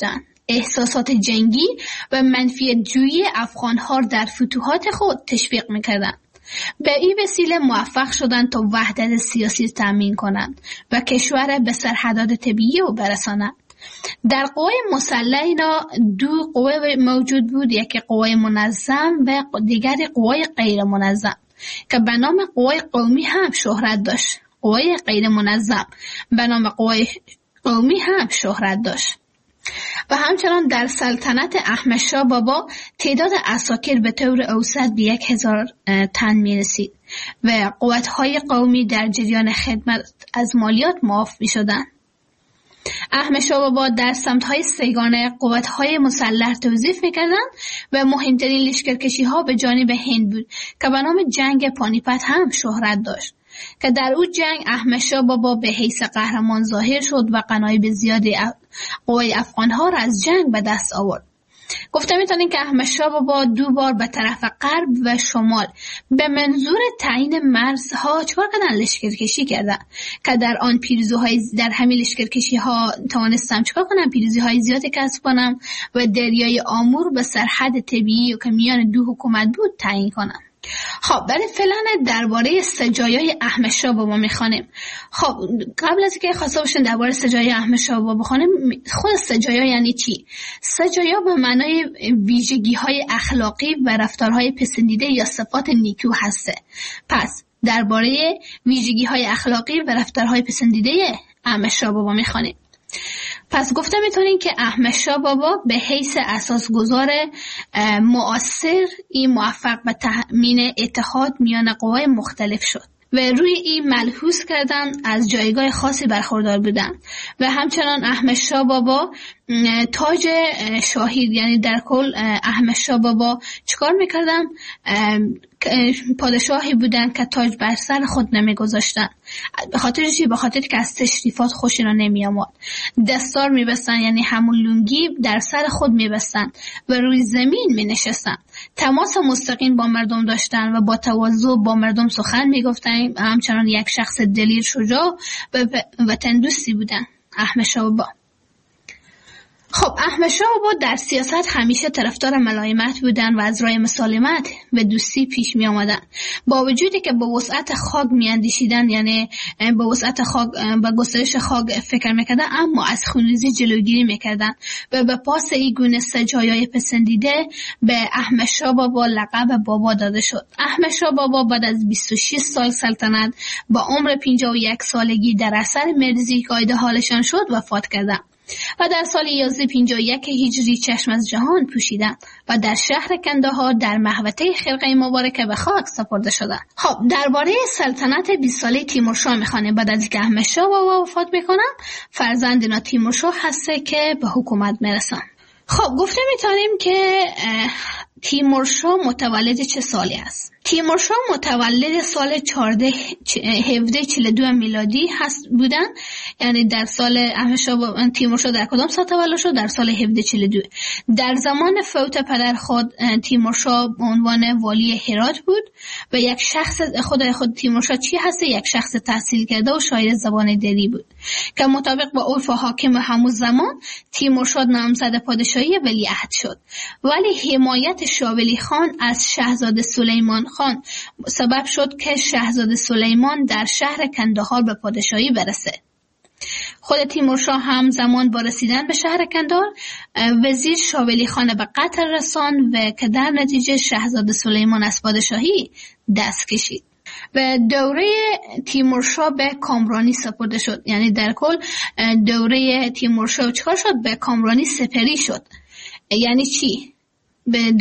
احساسات جنگی و منفیت جویی افغان‌ها در فتوحات خود تشویق می‌کردند. به این وسیله موفق شدند تا وحدت سیاسی تامین کنند و کشور به سرحدات طبیعی او برسانند. در قوای مسلح اینا دو قوه موجود بود، یکی قوای منظم و دیگری قوای غیر منظم که به نام قوای قومی هم شهرت داشت. قوای غیر منظم به نام قوای قومی هم شهرت داشت. و همچنان در سلطنت احمد شاه بابا تعداد عساکر به طور اوسط به 1000 تن می رسید و قوت‌های قومی در جریان خدمت از مالیات معاف می شدند. احمد شاه بابا در سمت‌های سگانه قوت‌های مسلح توظیف می‌کردند و مهمترین لشکرکشی‌ها به جانب هند بود که به نام جنگ پانیپت هم شهرت داشت که در او جنگ احمد شاه بابا به حیث قهرمان ظاهر شد و غنایم زیادی قوای افغان‌ها را از جنگ به دست آورد. گفته می‌تونیم که احمد شاه بابا 2 بار به طرف غرب و شمال به منظور تعیین مرزها چهار قدم لشکرکشی کردند که در آن پیروزی‌های در همین لشکرکشی‌ها توانستم چیکار کنم؟ پیروزی‌های زیادی کسب کنم و دریای آمور به سرحد طبیعی که میان دو حکومت بود تعیین کنم. خب برای فعلا درباره سجایای احمد شاه بابا میخوانیم. خب قبل از اینکه خواسته باشین درباره سجایای احمد شاه بابا بخوانیم، خود سجایا یعنی چی؟ سجایا به معنای ویژگی‌های اخلاقی و رفتارهای پسندیده یا صفات نیکو هسته. پس درباره ویژگی‌های اخلاقی و رفتارهای پسندیده احمد شاه بابا میخوانیم. پس گفته میتونین که احمد شاه بابا به حیث اساسگذار مؤثر این موفق به تأمین اتحاد میان قوای مختلف شد و روی این ملحوظ کردن از جایگاه خاصی برخوردار بودن و همچنان احمد شاه بابا تاج شاهی، یعنی در کل احمد شاه بابا چیکار میکردن؟ پادشاهی بودن که تاج بر سر خود نمیگذاشتن. به خاطر چی؟ به خاطر که از تشریفات خوشی را نمی آمد. دستار میبستن، یعنی همون لنگی در سر خود میبستن و روی زمین می نشستن. تماس مستقیم با مردم داشتن و با تواضع با مردم سخن میگفتن. همچنان یک شخص دلیر، شجاع و وطن دوستی بودن احمد شاه بابا. خب احمد شاه بابا در سیاست همیشه طرفدار ملایمت بودن و از راه مسالمت و دوستی پیش می آمدن. با وجودی که به وسعت خاک می اندیشیدن، یعنی به وسعت خاک، به گسترش خاک فکر میکردن، اما از خونریزی جلوگیری میکردن و به پاس این گونه سجایای پسندیده به احمد شاه بابا لقب بابا داده شد. احمد شاه بابا بعد از 26 سال سلطنت با عمر 51 سالگی در اثر مرضی که آیده حالشان شد وفات کردند و در سال 1151 هجری چشم از جهان پوشیدند و در شهر کندهار در محوطه خرقه مبارکه به خاک سپرده شدند. خب درباره سلطنت 20 ساله تیمورشاه میخوانیم. بعد از اینکه احمد شاه بابا وفات میکنن، فرزند تیمورشاه هسته که به حکومت میرسن. خب گفته میتونیم که تیمورشاه متولد چه سالی است؟ تیمورشاه متولد سال 1742 میلادی هست بودن، یعنی در سال تیمورشاه در کدام سال تولد شد؟ در سال 1742. در زمان فوت پدر خود تیمورشاه به عنوان والی هرات بود و یک شخص خود تیمورشاه چی هست؟ یک شخص تحصیل کرده و شاعر زبان دری بود که مطابق با عرف و حاکم همون زمان تیمورشاه نامزد پادشاهی ولیعهد شد، ولی حمایت شاه ولی خان از شاهزاده سلیمان خان سبب شد که شاهزاده سلیمان در شهر کندهار به پادشاهی برسه. خود تیمورشاه هم زمان با رسیدن به شهر کندهار وزیر شاه ولی خان به قتل رساند و که در نتیجه شاهزاده سلیمان از پادشاهی دست کشید و دوره تیمورشاه به کامرانی سپرده شد. یعنی در کل دوره تیمورشاه چکار شد؟ به کامرانی سپری شد. یعنی چی؟ به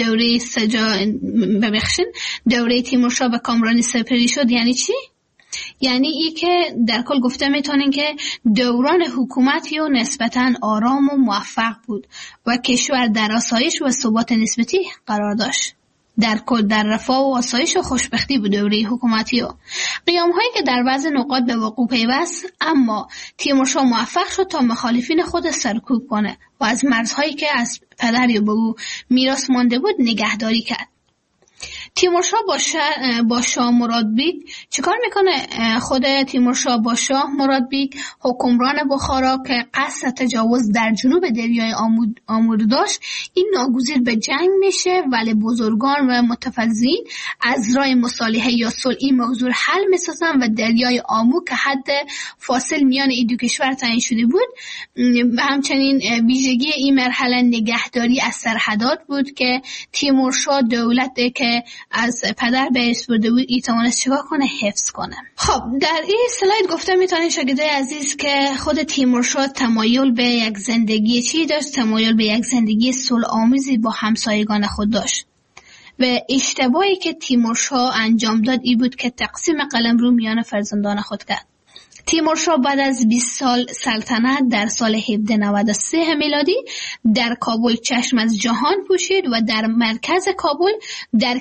دوره تیمورشاه به کامرانی سپری شد یعنی چی؟ یعنی ای که در کل گفته میتونین که دوران حکومتی و نسبتاً آرام و موفق بود و کشور در آسایش و ثبات نسبتی قرار داشت. در کل در رفاه و آسایش و خوشبختی بود دوره حکومتی و قیام هایی که در بعض نقاط به وقوع پیوست، اما تیمورشاه موفق شد تا مخالفین خود سرکوب کنه و از مرزهایی که از پدری به او میراث مانده بود نگهداری کرد. تیمورشاه با شاه مرادبیگ چیکار میکنه؟ خود تیمورشاه با شاه مرادبیگ حکمران بخارا که قصد تجاوز در جنوب دریای آمور داشت، این ناگزیر به جنگ میشه، ولی بزرگان و متفضلین از راه مصالحه یا صلح این موضوع حل میسازن و دریای آمو که حد فاصل میان این دو کشور تعیین شده بود. همچنین ویژگی این مرحله نگهداری از سرحدات بود که تیمورشاه دولتی که از پدر به ارث برده بود ای توانست چیکار کنه؟ حفظ کنه. خب در این سلاید گفته میتونید شاگردای عزیز که خود تیمورشاه تمایل به یک زندگی چی داشت؟ تمایل به یک زندگی صلح آمیزی با همسایگان خود داشت. و اشتباهی که تیمورشاه انجام داد ای بود که تقسیم قلمرو میان فرزندان خود کرد. تیمورشاه بعد از 20 سال سلطنت در سال 1793 میلادی در کابل چشم از جهان پوشید و در مرکز کابل در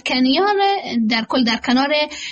کنار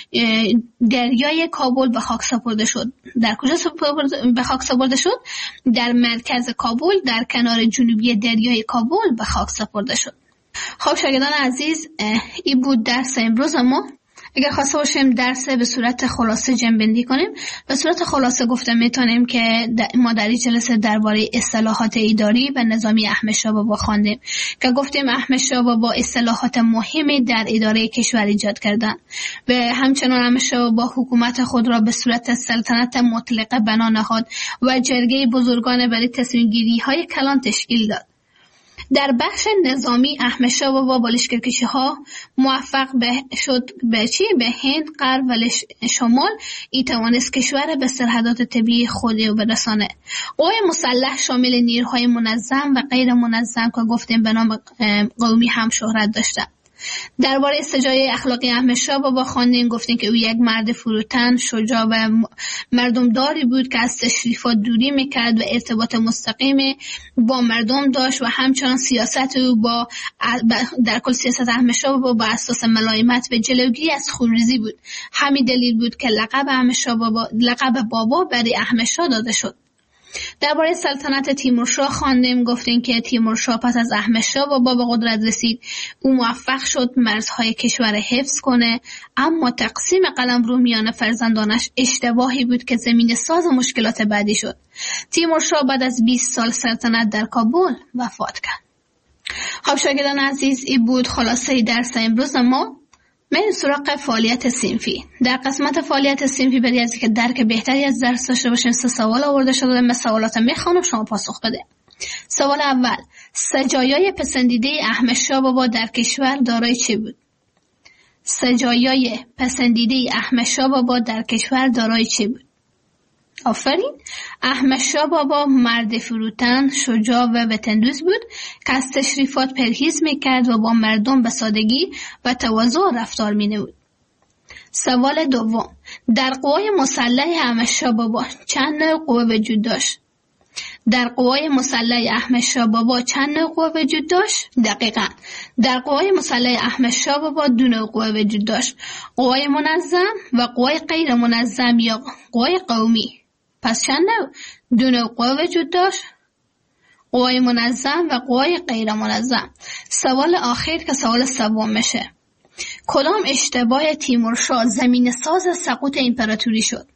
دریای کابل به خاک سپرده شد. در کجا به خاک سپرده شد؟ در مرکز کابل در کنار جنوبی دریای کابل به خاک سپرده شد. خب شاگردان عزیز، این بود درس امروز ما. اگر خواسته باشیم درس به صورت خلاصه جمع‌بندی کنیم، به صورت خلاصه گفته میتونیم که ما در این جلسه درباره اصلاحات اداری و نظامی احمد شاه بابا خواندیم که گفتیم احمد شاه بابا اصلاحات مهمی در اداره کشور ایجاد کردند و همچنان احمد شاه بابا حکومت خود را به صورت سلطنت مطلقه بنا نهاد و جرگه بزرگان برای تصمیم گیری های کلان تشکیل داد. در بخش نظامی احمد شاه بابا با لشکرکشی‌ها موفق شد به هند، غرب و شمال ای توانست کشور به سرحدات طبیعی خود برسانه. قوای مسلح شامل نیروهای منظم و غیر منظم که گفتیم به نام قومی هم شهرت داشته. درباره سجایای اخلاقی احمد شاه بابا خواندیم، گفتیم که او یک مرد فروتن، شجاع و مردمداری بود که از تشریفات دوری میکرد و ارتباط مستقیم با مردم داشت و همچنان سیاست او در کل سیاست احمد شاه بابا با اساس ملایمت و جلوگیری از خونریزی بود. همین دلیل بود که لقب بابا برای احمد شاه داده شد. درباره سلطنت تیمورشاه خواندیم، گفتیم که تیمورشاه پس از احمد شاه بابا به قدرت رسید. او موفق شد مرزهای کشور حفظ کنه، اما تقسیم قلمرو میان فرزندانش اشتباهی بود که زمین ساز مشکلات بعدی شد. تیمورشاه بعد از 20 سال سلطنت در کابل وفات کرد. خب شاگردان عزیز، این بود خلاصه درس امروز ما. من سراغ فعالیت صنفی. در قسمت فعالیت صنفی برای از که درک بهتری از درس داشته باشین 3 سوال آورده شده. من سوالات میخوانم، شما پاسخ بده. سوال اول: سجایای پسندیده احمد شاه بابا در کشور دارای چه بود؟ سجایای پسندیده احمد شاه بابا در کشور دارای چه بود؟ آفرین. احمد شاه بابا مرد فروتن، شجاع و وطندوست بود که از تشریفات پرهیز میکرد و با مردم به سادگی و تواضع رفتار مینمود. سوال دوم: در قوای مسلح احمد شاه بابا چند نوع قوه وجود داشت؟ در قوای مسلح احمد شاه بابا چند نوع قوه وجود داشت؟ دقیقاً در قوای مسلح احمد شاه بابا 2 نوع قوه وجود داشت: قوای منظم و قوای غیر منظم یا قوای قومی. پس چند نوع؟ 2 نوع قوه وجود داشت: قوای منظم و قوای غیر منظم. سوال آخر که سوال سوم میشه: کدام اشتباه تیمورشاه زمین ساز سقوط امپراتوری شد؟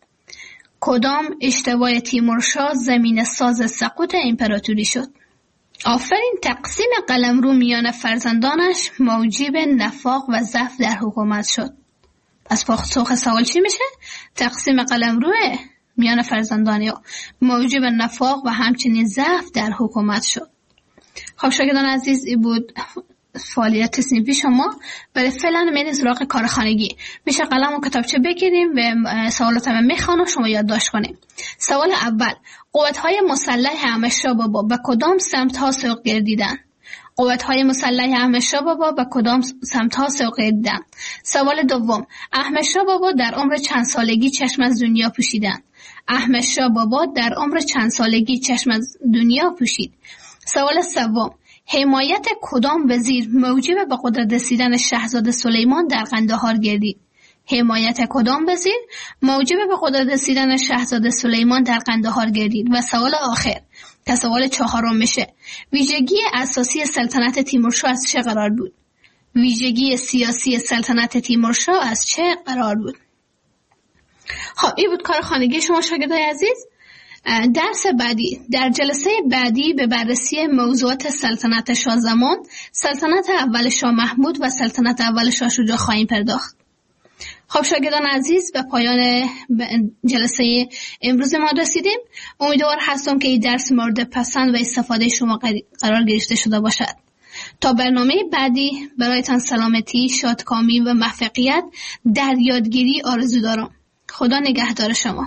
کدام اشتباه تیمورشاه زمین ساز سقوط امپراتوری شد؟ آفرین. تقسیم قلمرو میان فرزندانش موجب نفاق و ضعف در حکومت شد. پس پاسخ سوال چی میشه؟ تقسیم قلمرو میان فرزندان یا موجب نفاق و همچنین ضعف در حکومت شد. خب شاگردان عزیز، این بود فعالیت صنفی شما. برای فعلا میریم سراغ کار خانگی. میشه قلم و کتابچه بگیریم و سوالات هم میخوانم شما یادداشت کنیم. سوال اول: قوت‌های مسلح احمد شاه بابا به کدام سمت‌ها سوق گردیدند؟ قوت‌های مسلح احمد شاه بابا به کدام سمت‌ها سوق گردیدند؟ سوال دوم: احمد شاه بابا در عمر چند سالگی چشم از دنیا پوشیدند؟ احمد شاه بابا در عمر چند سالگی چشم از دنیا پوشید؟ سوال سوم: حمایت کدام وزیر موجب به قدرت رسیدن شاهزاده سلیمان در قندهار گردید؟ حمایت کدام وزیر موجب به قدرت رسیدن شاهزاده سلیمان در قندهار گردید؟ و سوال آخر که سوال 4 میشه: ویژگی اساسی سلطنت تیمورشاه از چه قرار بود؟ ویژگی سیاسی سلطنت تیمورشاه از چه قرار بود. خب این بود کار خانگی شما شاگردای عزیز. درس بعدی، در جلسه بعدی به بررسی موضوعات سلطنت شاه زمان، سلطنت اول شاه محمود و سلطنت اول شاه شجاع خواهیم پرداخت. خب شاگردان عزیز، به پایان جلسه امروز ما رسیدیم. امیدوار هستم که این درس مورد پسند و استفاده شما قرار گرفته شده باشد. تا برنامه بعدی برایتان سلامتی، شادکامی و موفقیت در یادگیری آرزو دارم. خدا نگهدار شما.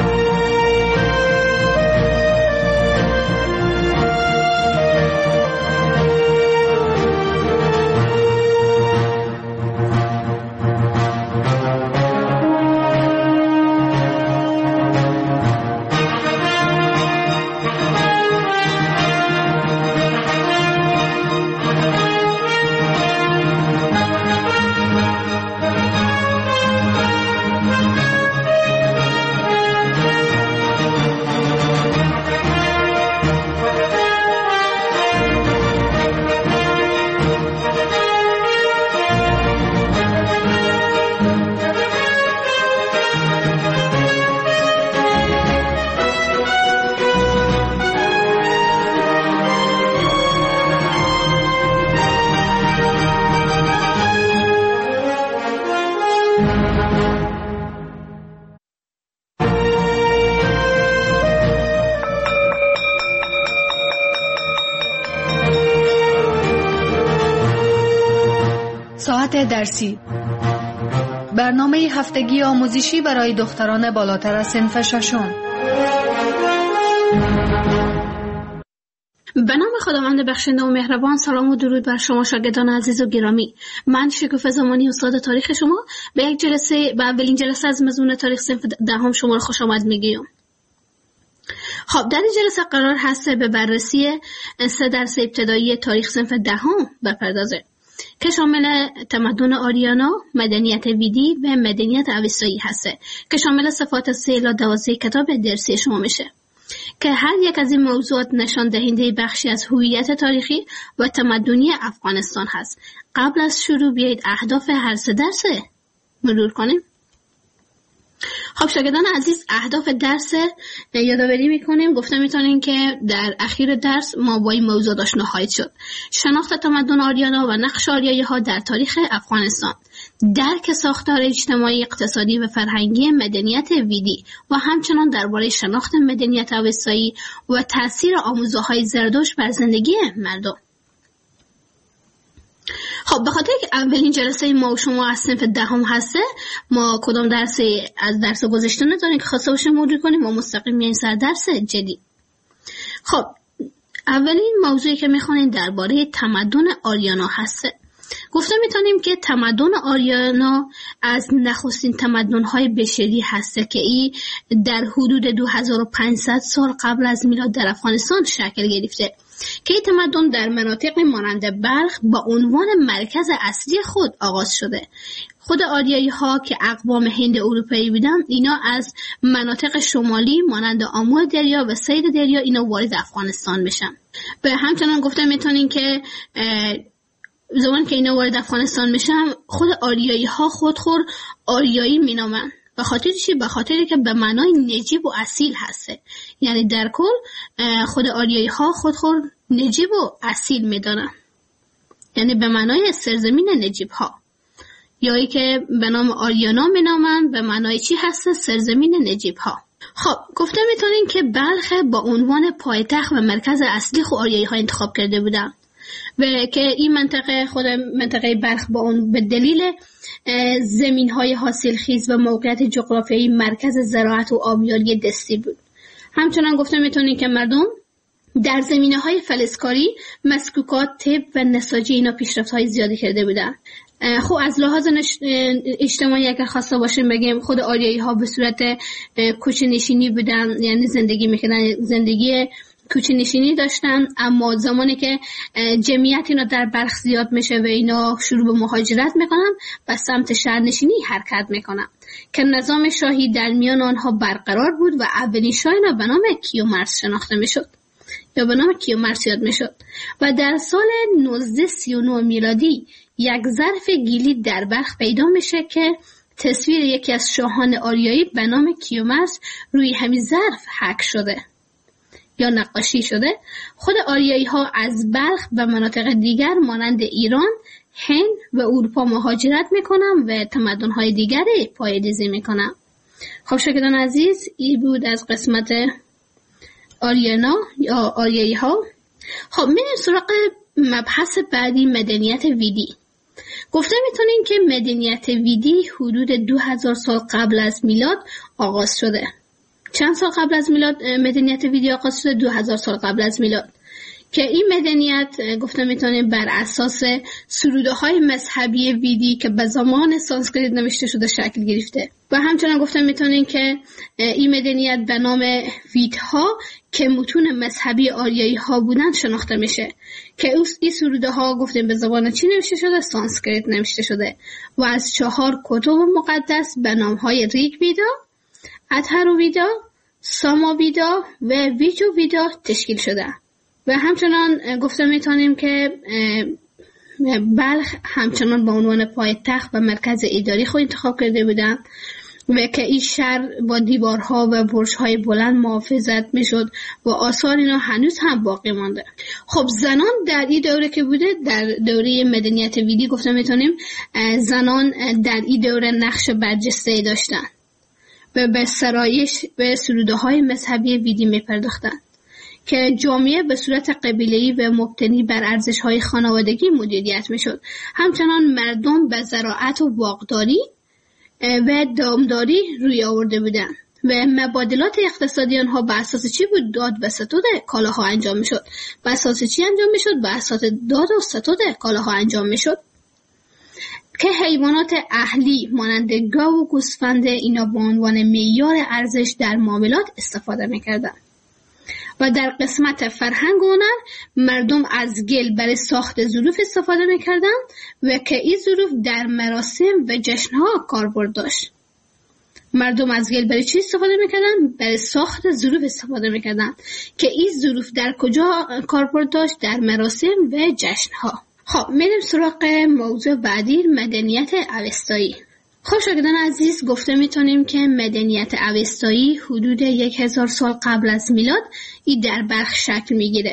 ساعت درسی، برنامه هفتگی آموزشی برای دختران بالاتر از صنف ششم. به نام خداوند بخشنده و مهربان، سلام و درود بر شما شاگردان عزیز و گرامی. من شکوفه زمانی استاد تاریخ شما به اولین جلسه از مضمون تاریخ صنف دهم شما را خوش آمد میگیم. خب در این جلسه قرار هست به بررسی 3 درس ابتدایی تاریخ صنف دهم بپردازه که شامل تمدن آریانا، مدنیت ویدی و مدنیت اوستایی هسته که شامل صفات 3 الی 12 کتاب درسی شما میشه که هر یک از این موضوعات نشان دهنده بخشی از هویت تاریخی و تمدنی افغانستان هست. قبل از شروع بیایید اهداف هر 3 درس مرور کنیم. خب شاگردان عزیز، اهداف درس یادآوری میکنیم. گفتم میتونین که در اخیر درس ما با این موضوع آشنا خواهید شد: شناخت تمدن آریانا و نقش آریایی ها در تاریخ افغانستان، درک ساختار اجتماعی، اقتصادی و فرهنگی مدنیت ویدی و همچنان درباره شناخت مدنیت اوستایی و تاثیر آموزه‌های زردشت بر زندگی مردم. خب به خاطر که اولین جلسه ما و شما از صنف دهم هسته، ما کدام درس از درس گذشته نداریم که خواسته باشیم مرور کنیم و مستقیم میایم سر درس جدید. خب اولین موضوعی که میخوانیم درباره تمدن آریانا هسته. گفته میتونیم که تمدن آریانا از نخستین تمدن‌های بشری هسته که ای در حدود 2500 سال قبل از میلاد در افغانستان شکل گرفته که این تمدن در مناطق مانند بلخ با عنوان مرکز اصلی خود آغاز شده. خود آریایی ها که اقوام هند اروپایی بودن، اینا از مناطق شمالی مانند آمو دریا و سید دریا اینا وارد افغانستان میشن. به همچنان گفته میتونین که زمان که اینا وارد افغانستان میشن، خود آریایی ها خودخور آریایی مینامن. به خاطر چی؟ به خاطری که به معنای نجیب و اصیل هسته. یعنی در کل خود آریایی ها خودخور نجیب و اصیل میدانن، یعنی به معنای سرزمین نجیب ها، یا ای که به نام آریانا مینامن به معنای چی هسته؟ سرزمین نجیب ها. خب گفته میتونین که بلخ با عنوان پایتخت و مرکز اصلی خود آریایی ها انتخاب کرده بودن و که این منطقه، خود منطقه بلخ با اون به دلیل زمین‌های حاصلخیز و موقعیت جغرافیایی مرکز زراعت و آبیاری دستی بود. همچنان گفته میتونین که مردم در زمینه‌های فلزکاری، مسکوکات، طب و نساجی اینا پیشرفت‌های زیادی کرده بودن. خب از لحاظ اجتماعی اگر خواسته باشیم بگیم، خود آریایی ها به صورت کوچه نشینی بودن، یعنی زندگی میکردن، زندگی کوچه نشینی داشتن. اما زمانی که جمعیت اینا در بلخ زیاد میشه و اینا شروع به مهاجرت میکنن، به سمت شهرنشینی حرکت میکنن که نظام شاهی در میان آنها برقرار بود و اولین شاه اینا به نام کیومرث شناخته میشد. یا به نام کیومرث یاد میشد و در سال 1939 میلادی یک ظرف گیلی در بلخ پیدا میشه که تصویر یکی از شاهان آریایی به نام کیومرث روی همین ظرف حک شده یا نقاشی شده. خود آریایی ها از بلخ به مناطق دیگر مانند ایران، هند و اروپا مهاجرت میکنن و تمدن های دیگری پایه‌ریزی میکنن. خب شاگردان عزیز، این بود از قسمت آریانا یا آریایی ها. خب میریم سراغ مبحث بعدی، مدنیت ویدی. گفته میتونیم که مدنیت ویدی حدود 2000 سال قبل از میلاد آغاز شده. چند سال قبل از میلاد مدنیت ویدی آغاز شده؟ 2000 سال قبل از میلاد، که این مدنیت گفته میتونیم بر اساس سروده های مذهبی ویدی که به زمان سانسکریت نوشته شده شکل گرفته و همچنان گفته میتونیم که این مدنیت به نام ویدها که متون مذهبی آریایی ها بودن شناخته میشه، که این سروده ها گفتیم به زبان چی نوشته شده؟ سانسکریت نوشته شده و از 4 کتب مقدس به نام های ریگ ویدا، اتهرو ویدا، ساما ویدا و ویجو ویدا تشکیل شده. و همچنان گفته میتونیم که بلخ همچنان به عنوان پایتخت و مرکز اداری خود انتخاب کرده بودند و که این شهر با دیوارها و برج‌های بلند محافظت میشد و آثار اینا هنوز هم باقی مانده. خب زنان در این دوره که بوده، در دوره مدنیت ویدی گفته میتونیم زنان در این دوره نقش برجسته داشتن و به سرایش و سروده های مذهبی ویدی میپرداختند که جامعه به صورت قبیله‌ای و مبتنی بر ارزش‌های خانوادگی مدیریت میشد. همچنان مردم به زراعت و باغداری و دامداری روی آورده بودند و مبادلات اقتصادی آنها به اساس چی بود؟ داد و ستود کالاها انجام میشد. به اساس چی انجام میشد؟ به اساس داد و ستود کالاها انجام میشد که حیوانات اهلی مانند گاو و گوسفند اینا به عنوان معیار ارزش در معاملات استفاده میکردند. و در قسمت فرهنگ و هنر مردم از گل برای ساخت ظروف استفاده میکردن و که این ظروف در مراسم و جشنها کاربرد داشت. مردم از گل برای چی استفاده میکردن؟ برای ساخت ظروف استفاده میکردن که این ظروف در کجا کاربرد داشت؟ در مراسم و جشنها. خب میریم سراغ موضوع بعدی، مدنیت اوستایی. خب شاگردان عزیز، گفته میتونیم که مدنیت اوستایی حدود 1000 سال قبل از میلاد این در بلخ شکل میگیره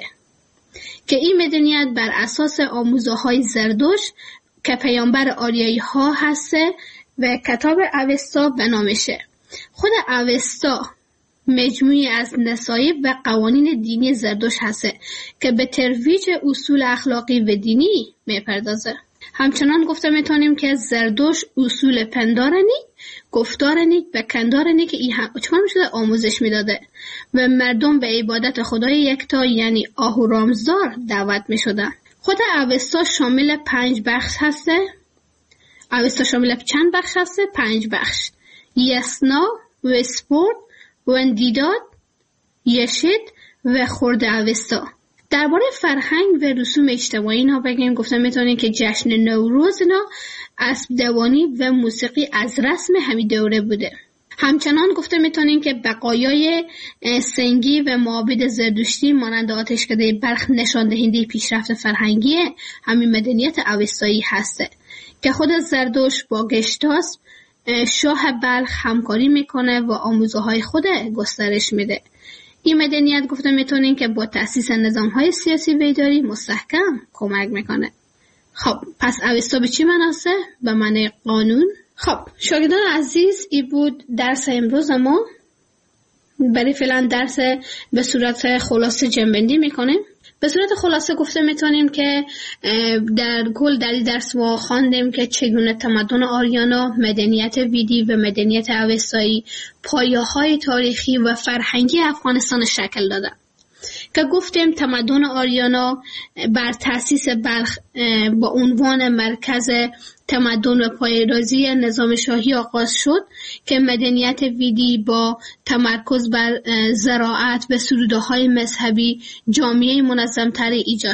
که این مدنیت بر اساس آموزه‌های زردشت که پیامبر آریایی ها هسته و کتاب اوستا بنامشه. خود اوستا مجموعی از نصایح و قوانین دینی زردشت هسته که به ترویج اصول اخلاقی و دینی میپردازه. همچنان گفته میتونیم که زردشت اصول پندارنی، گفتارنی و کندارنی که این هم چون شده آموزش میداده و مردم به عبادت خدای یکتا یعنی آهورامزدار دعوت میشدن. خود اوستا شامل 5 بخش هسته. اوستا شامل چند بخش هسته؟ 5 بخش: یسنا و سپورت و اندیداد، یشد و خورد اوستا. درباره فرهنگ و رسوم اجتماعی اینا بگیم، گفتم میتونیم که جشن نوروز اینا اسب دوانی و موسیقی از رسم همین دوره بوده. همچنان گفته میتونیم که بقایای سنگی و معابد زردشتی مانند آتشکده بلخ نشان دهنده پیشرفت فرهنگی همین مدنیت اوستایی هسته که خود زردشت با گشتاس شاه بلخ همکاری میکنه و آموزه‌های خود گسترش میده. این مدنیت گفته میتونیم که با تأسیس نظام‌های سیاسی و اداری مستحکم کمک میکنه. خب پس اوستا به چی معناست؟ به معنی قانون. خب شاگردان عزیز، این بود درس امروز ما. برای فعلا درس به صورت خلاصه جنبندی میکنیم. به صورت خلاصه گفته میتونیم که در این درس ما خواندیم که چگونه تمدن آریانا، مدنیت ویدی و مدنیت اوستایی پایه‌های تاریخی و فرهنگی افغانستان شکل دادند. که گفتیم تمدن آریانا بر تأسیس بلخ با عنوان مرکز تمدن و پایه‌ریزی نظام شاهی آغاز شد که مدنیت ویدی با تمرکز بر زراعت و سروده‌های مذهبی جامعه منظم‌تری ایجاد کرد.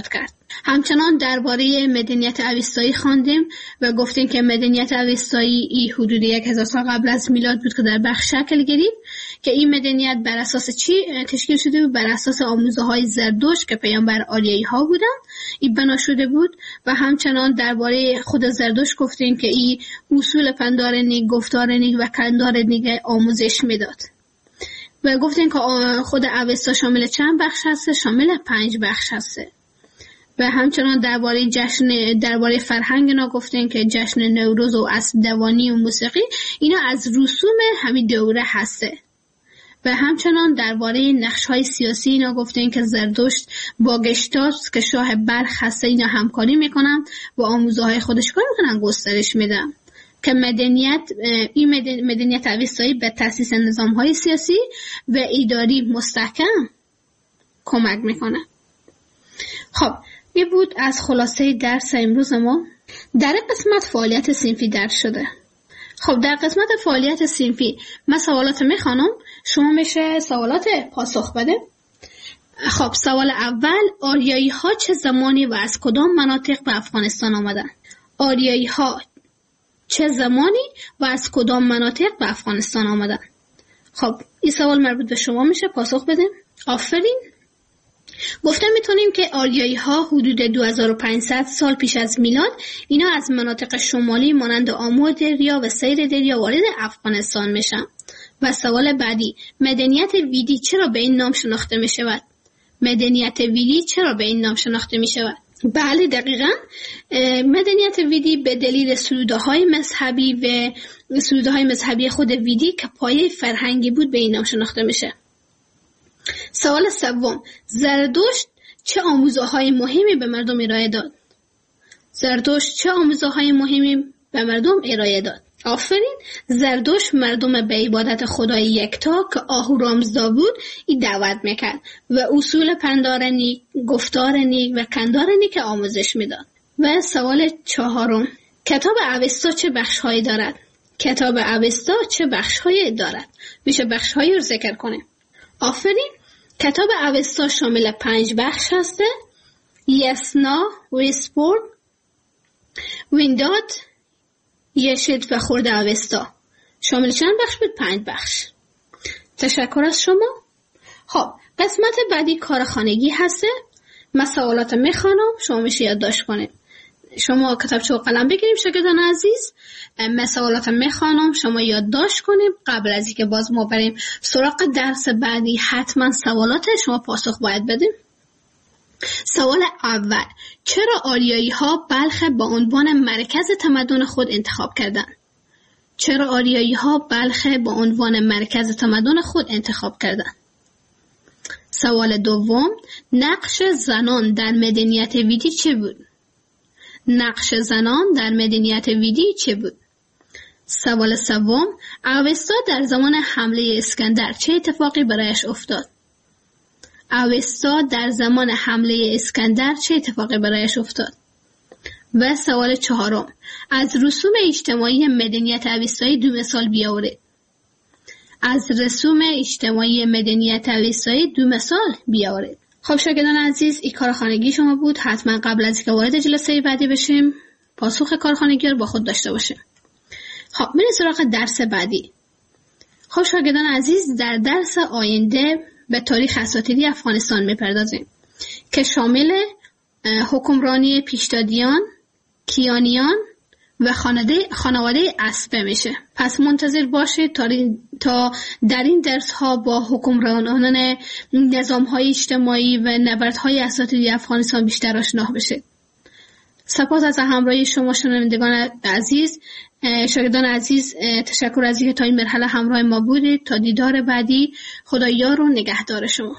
همچنان درباره مدنیت اوستایی خواندیم و گفتیم که مدنیت اوستایی ای حدود 1000 سال قبل از میلاد بود که در بخش شکل گرفت که این مدنیت بر اساس چی تشکیل شده بود؟ بر اساس آموزه‌های زرتشت که پیامبر آریایی‌ها بودند این بنا شده بود. و همچنان درباره خود زرتشت گفتیم که این اصول پندار نیک، گفتار نیک و کردار نیک آموزش میداد. و گفتیم که خود اوستا شامل چند بخش هست؟ شامل 5 بخش هست. و همچنان درباره فرهنگ اینا گفتیم که جشن نوروز و اسب دوانی و موسیقی اینا از رسوم همین دوره هسته. و همچنان درباره نقش‌های سیاسی اینا گفتیم که زرتشت با گشتاس که شاه بلخ هسته اینا همکاری میکنن و آموزه‌های خودش کار میکنن گسترش میدن که مدنیت اوستایی به تأسیس نظام‌های سیاسی و اداری مستحکم کمک میکنه. خب این بود از خلاصه درس امروز ما. در قسمت فعالیت صنفی درس شده. خب در قسمت فعالیت صنفی من سوالات میخوانم، شما میشه سوالات پاسخ بده. خب سوال اول، آریایی ها چه زمانی و از کدام مناطق به افغانستان آمدن؟ آریایی ها چه زمانی و از کدام مناطق به افغانستان آمدن؟ خب این سوال مربوط به شما میشه، پاسخ بده. آفرین. گفتم میتونیم که آریایی ها حدود 2500 سال پیش از میلاد اینا از مناطق شمالی مانند آمو دریا و سیر دریا وارد افغانستان میشن. و سوال بعدی، مدنیت ویدی چرا به این نام شناخته میشود؟ مدنیت ویدی چرا به این نام شناخته میشود؟ بله دقیقاً، مدنیت ویدی به دلیل سروده‌های مذهبی خود ویدی که پایه فرهنگی بود به این نام شناخته میشه. سوال سوم، زرتشت چه آموزه‌های مهمی به مردم ارائه داد؟ زرتشت چه آموزه‌های مهمی به مردم ارائه داد؟ آفرین، زرتشت مردم به عبادت خدای یکتا که آهورامزدا بود ای دعوت میکرد و اصول پندار نیک، گفتار نیک و کردار نیک آموزش میداد. و سوال چهارم، کتاب اوستا چه بخش‌هایی دارد؟ کتاب اوستا چه بخش‌هایی دارد؟ میشه بخش‌هایی رو ذکر کنیم. آفرین، کتاب اوستا شامل 5 بخش هسته: یسنا، ویسپورد، وینداد، یشید و خورد اوستا. شامل چند بخش بود؟ 5 بخش. تشکر از شما. خب قسمت بعدی کار خانگی هسته. من سوالات میخوانم، شما میشه یادداشت کنید. شما کتابچه و قلم بگیریم شاگردان عزیز. من سوالات میخوانم، شما یادداشت کنیم. قبل از اینکه باز ما بریم سراغ درس بعدی حتما سوالات شما پاسخ باید بدیم. سوال اول، چرا آریایی ها بلخ با عنوان مرکز تمدن خود انتخاب کردند؟ چرا آریایی ها بلخ با عنوان مرکز تمدن خود انتخاب کردند؟ سوال دوم، نقش زنان در مدنیت ویدی چه بود؟ نقش زنان در مدنیت ویدی چه بود؟ سوال سوم، اوستا در زمان حمله اسکندر چه اتفاقی برایش افتاد؟ اوستا در زمان حمله اسکندر چه اتفاقی برایش افتاد؟ و سوال چهارم، از رسوم اجتماعی مدنیت اوستایی 2 مثال بیاورید. از رسوم اجتماعی مدنیت اوستایی 2 مثال بیاورید. خب شاگردان عزیز، این کار خانگی شما بود. حتما قبل از اینکه وارد جلسه بعدی بشیم پاسخ کار خانگی رو با خود داشته باشیم. خب بریم سراغ درس بعدی. خب شاگردان عزیز، در درس آینده به تاریخ اساطیری افغانستان میپردازیم که شامل حکمرانی پیشدادیان، کیانیان و خانواده اسبه میشه. پس منتظر باشید تا در این درس ها با حکمرانان نظام های اجتماعی و نبردهای اساطیری افغانستان بیشتر آشنا بشید. سپاس از همراهی شما شنوندگان عزیز. شاگردان عزیز، تشکر از اینکه تا این مرحله همراه ما بودید. تا دیدار بعدی، خدا یار و نگهدار شما.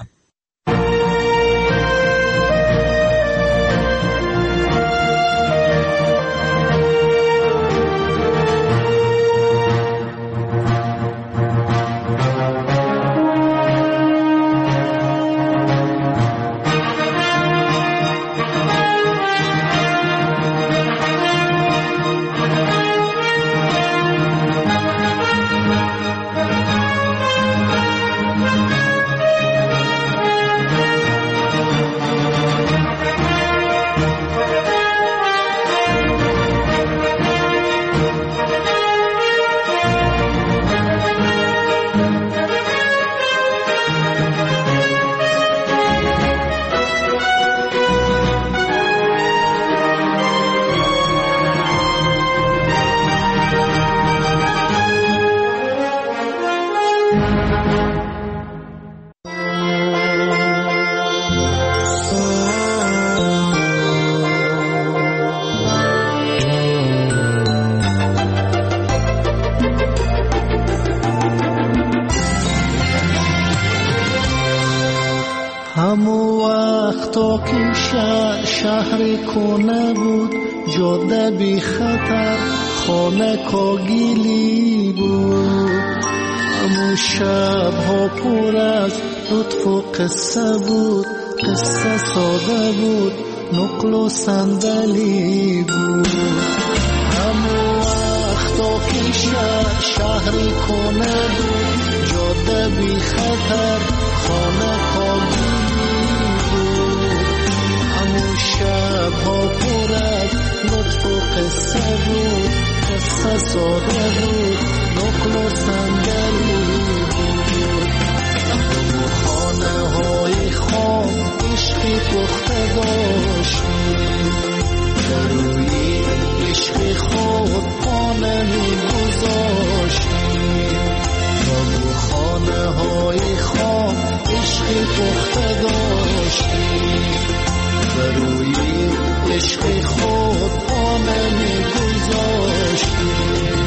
خاک این شهر کنه بود، جاده بی خطر، خانه کاگیلی بود. امو شب ها پر از لطف و قصه بود، قصه ساده بود، نقل و صندلی بود. امو وقتا که شهری کنه بود، جاده بی خطر، خانه کاگیلی بود. امو شب ها پر از لطف و قصه بود، قصه ساده بود، نقل و صندلی بود. امو خانه های خام عشقی پخته داشتیم، در روی عشق خود پانه می گذاشتیم. امو خانه های خام عشقی پخته داشتیم، در روی عشق خود پانه می گذاشتیم.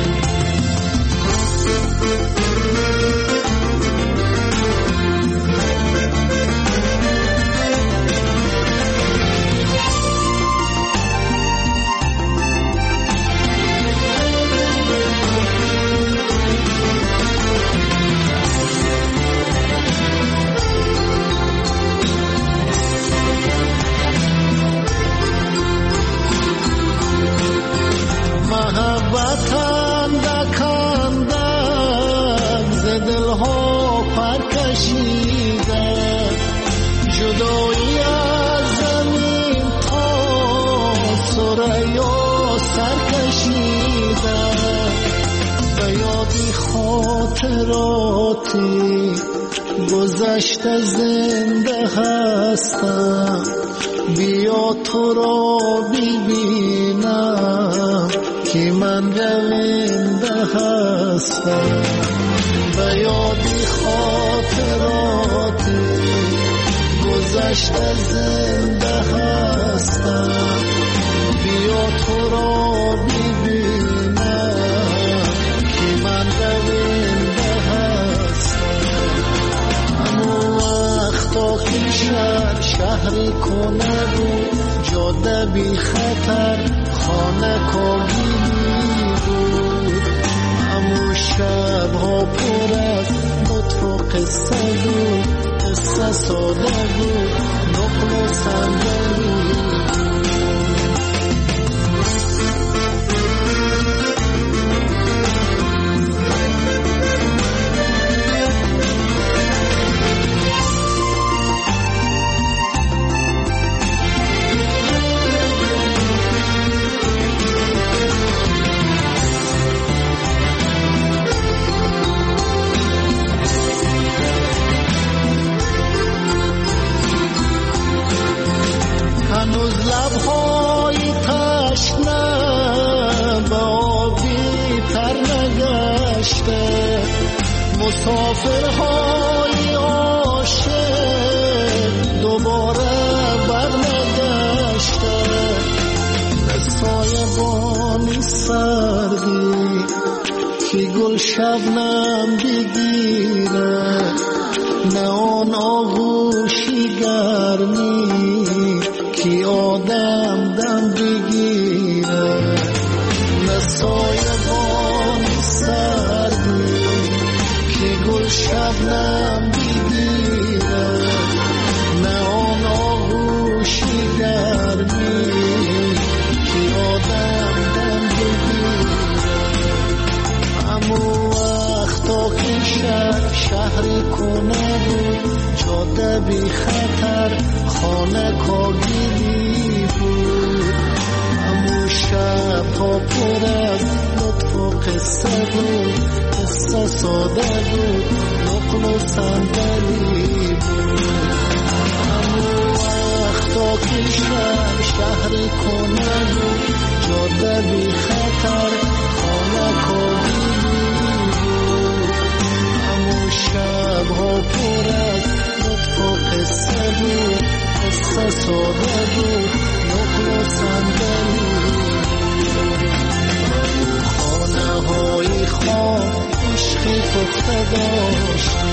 محبتم دکندم ز دلها پر کشیده، جدایی از زمین تا ثریا سر کشیده. به یادی خاطراتی گذشته زنده هستم، بیا تو را ببینم که من رونده هستم. به یادی خاطراتی گذشته زنده هستم، بیا تو را ببینم که من رونده هستم. اما وقتا که شهری کنه بود، جاده بی خطر، خانه کاگیلی بود. امو شب ها پر از لطف و قصه بود، قصه ساده بود، نقل و صندلی بود. هنوز لبهای تشنه به آبی تر نگشته، مسافرهای عاشق دوباره برنگشته. سایبانی سردی که گل شبنم بگیره، نه آن آغوشی گرمی که آدم دم بگیره. نه سایبانی سردی که گل شبنم بگیره، نه آن آغوشی گرمی که آدم دم بگیره. اما وقتا که شهری کنه بود، جاده بی خطر، خانه کاگیلی بود. امو شب ها پر از لطف و قصه بود، قصه ساده بود، نقل و صندلی بود. امو وقتا که شهری کنه بود، جاده بی خطر، خانه کاگیلی بود. امو شب ها پر از لطف و قصه بود، قصه ساده بود، نقل و صندلی بود. خانه های خام عشقی پخته داشت،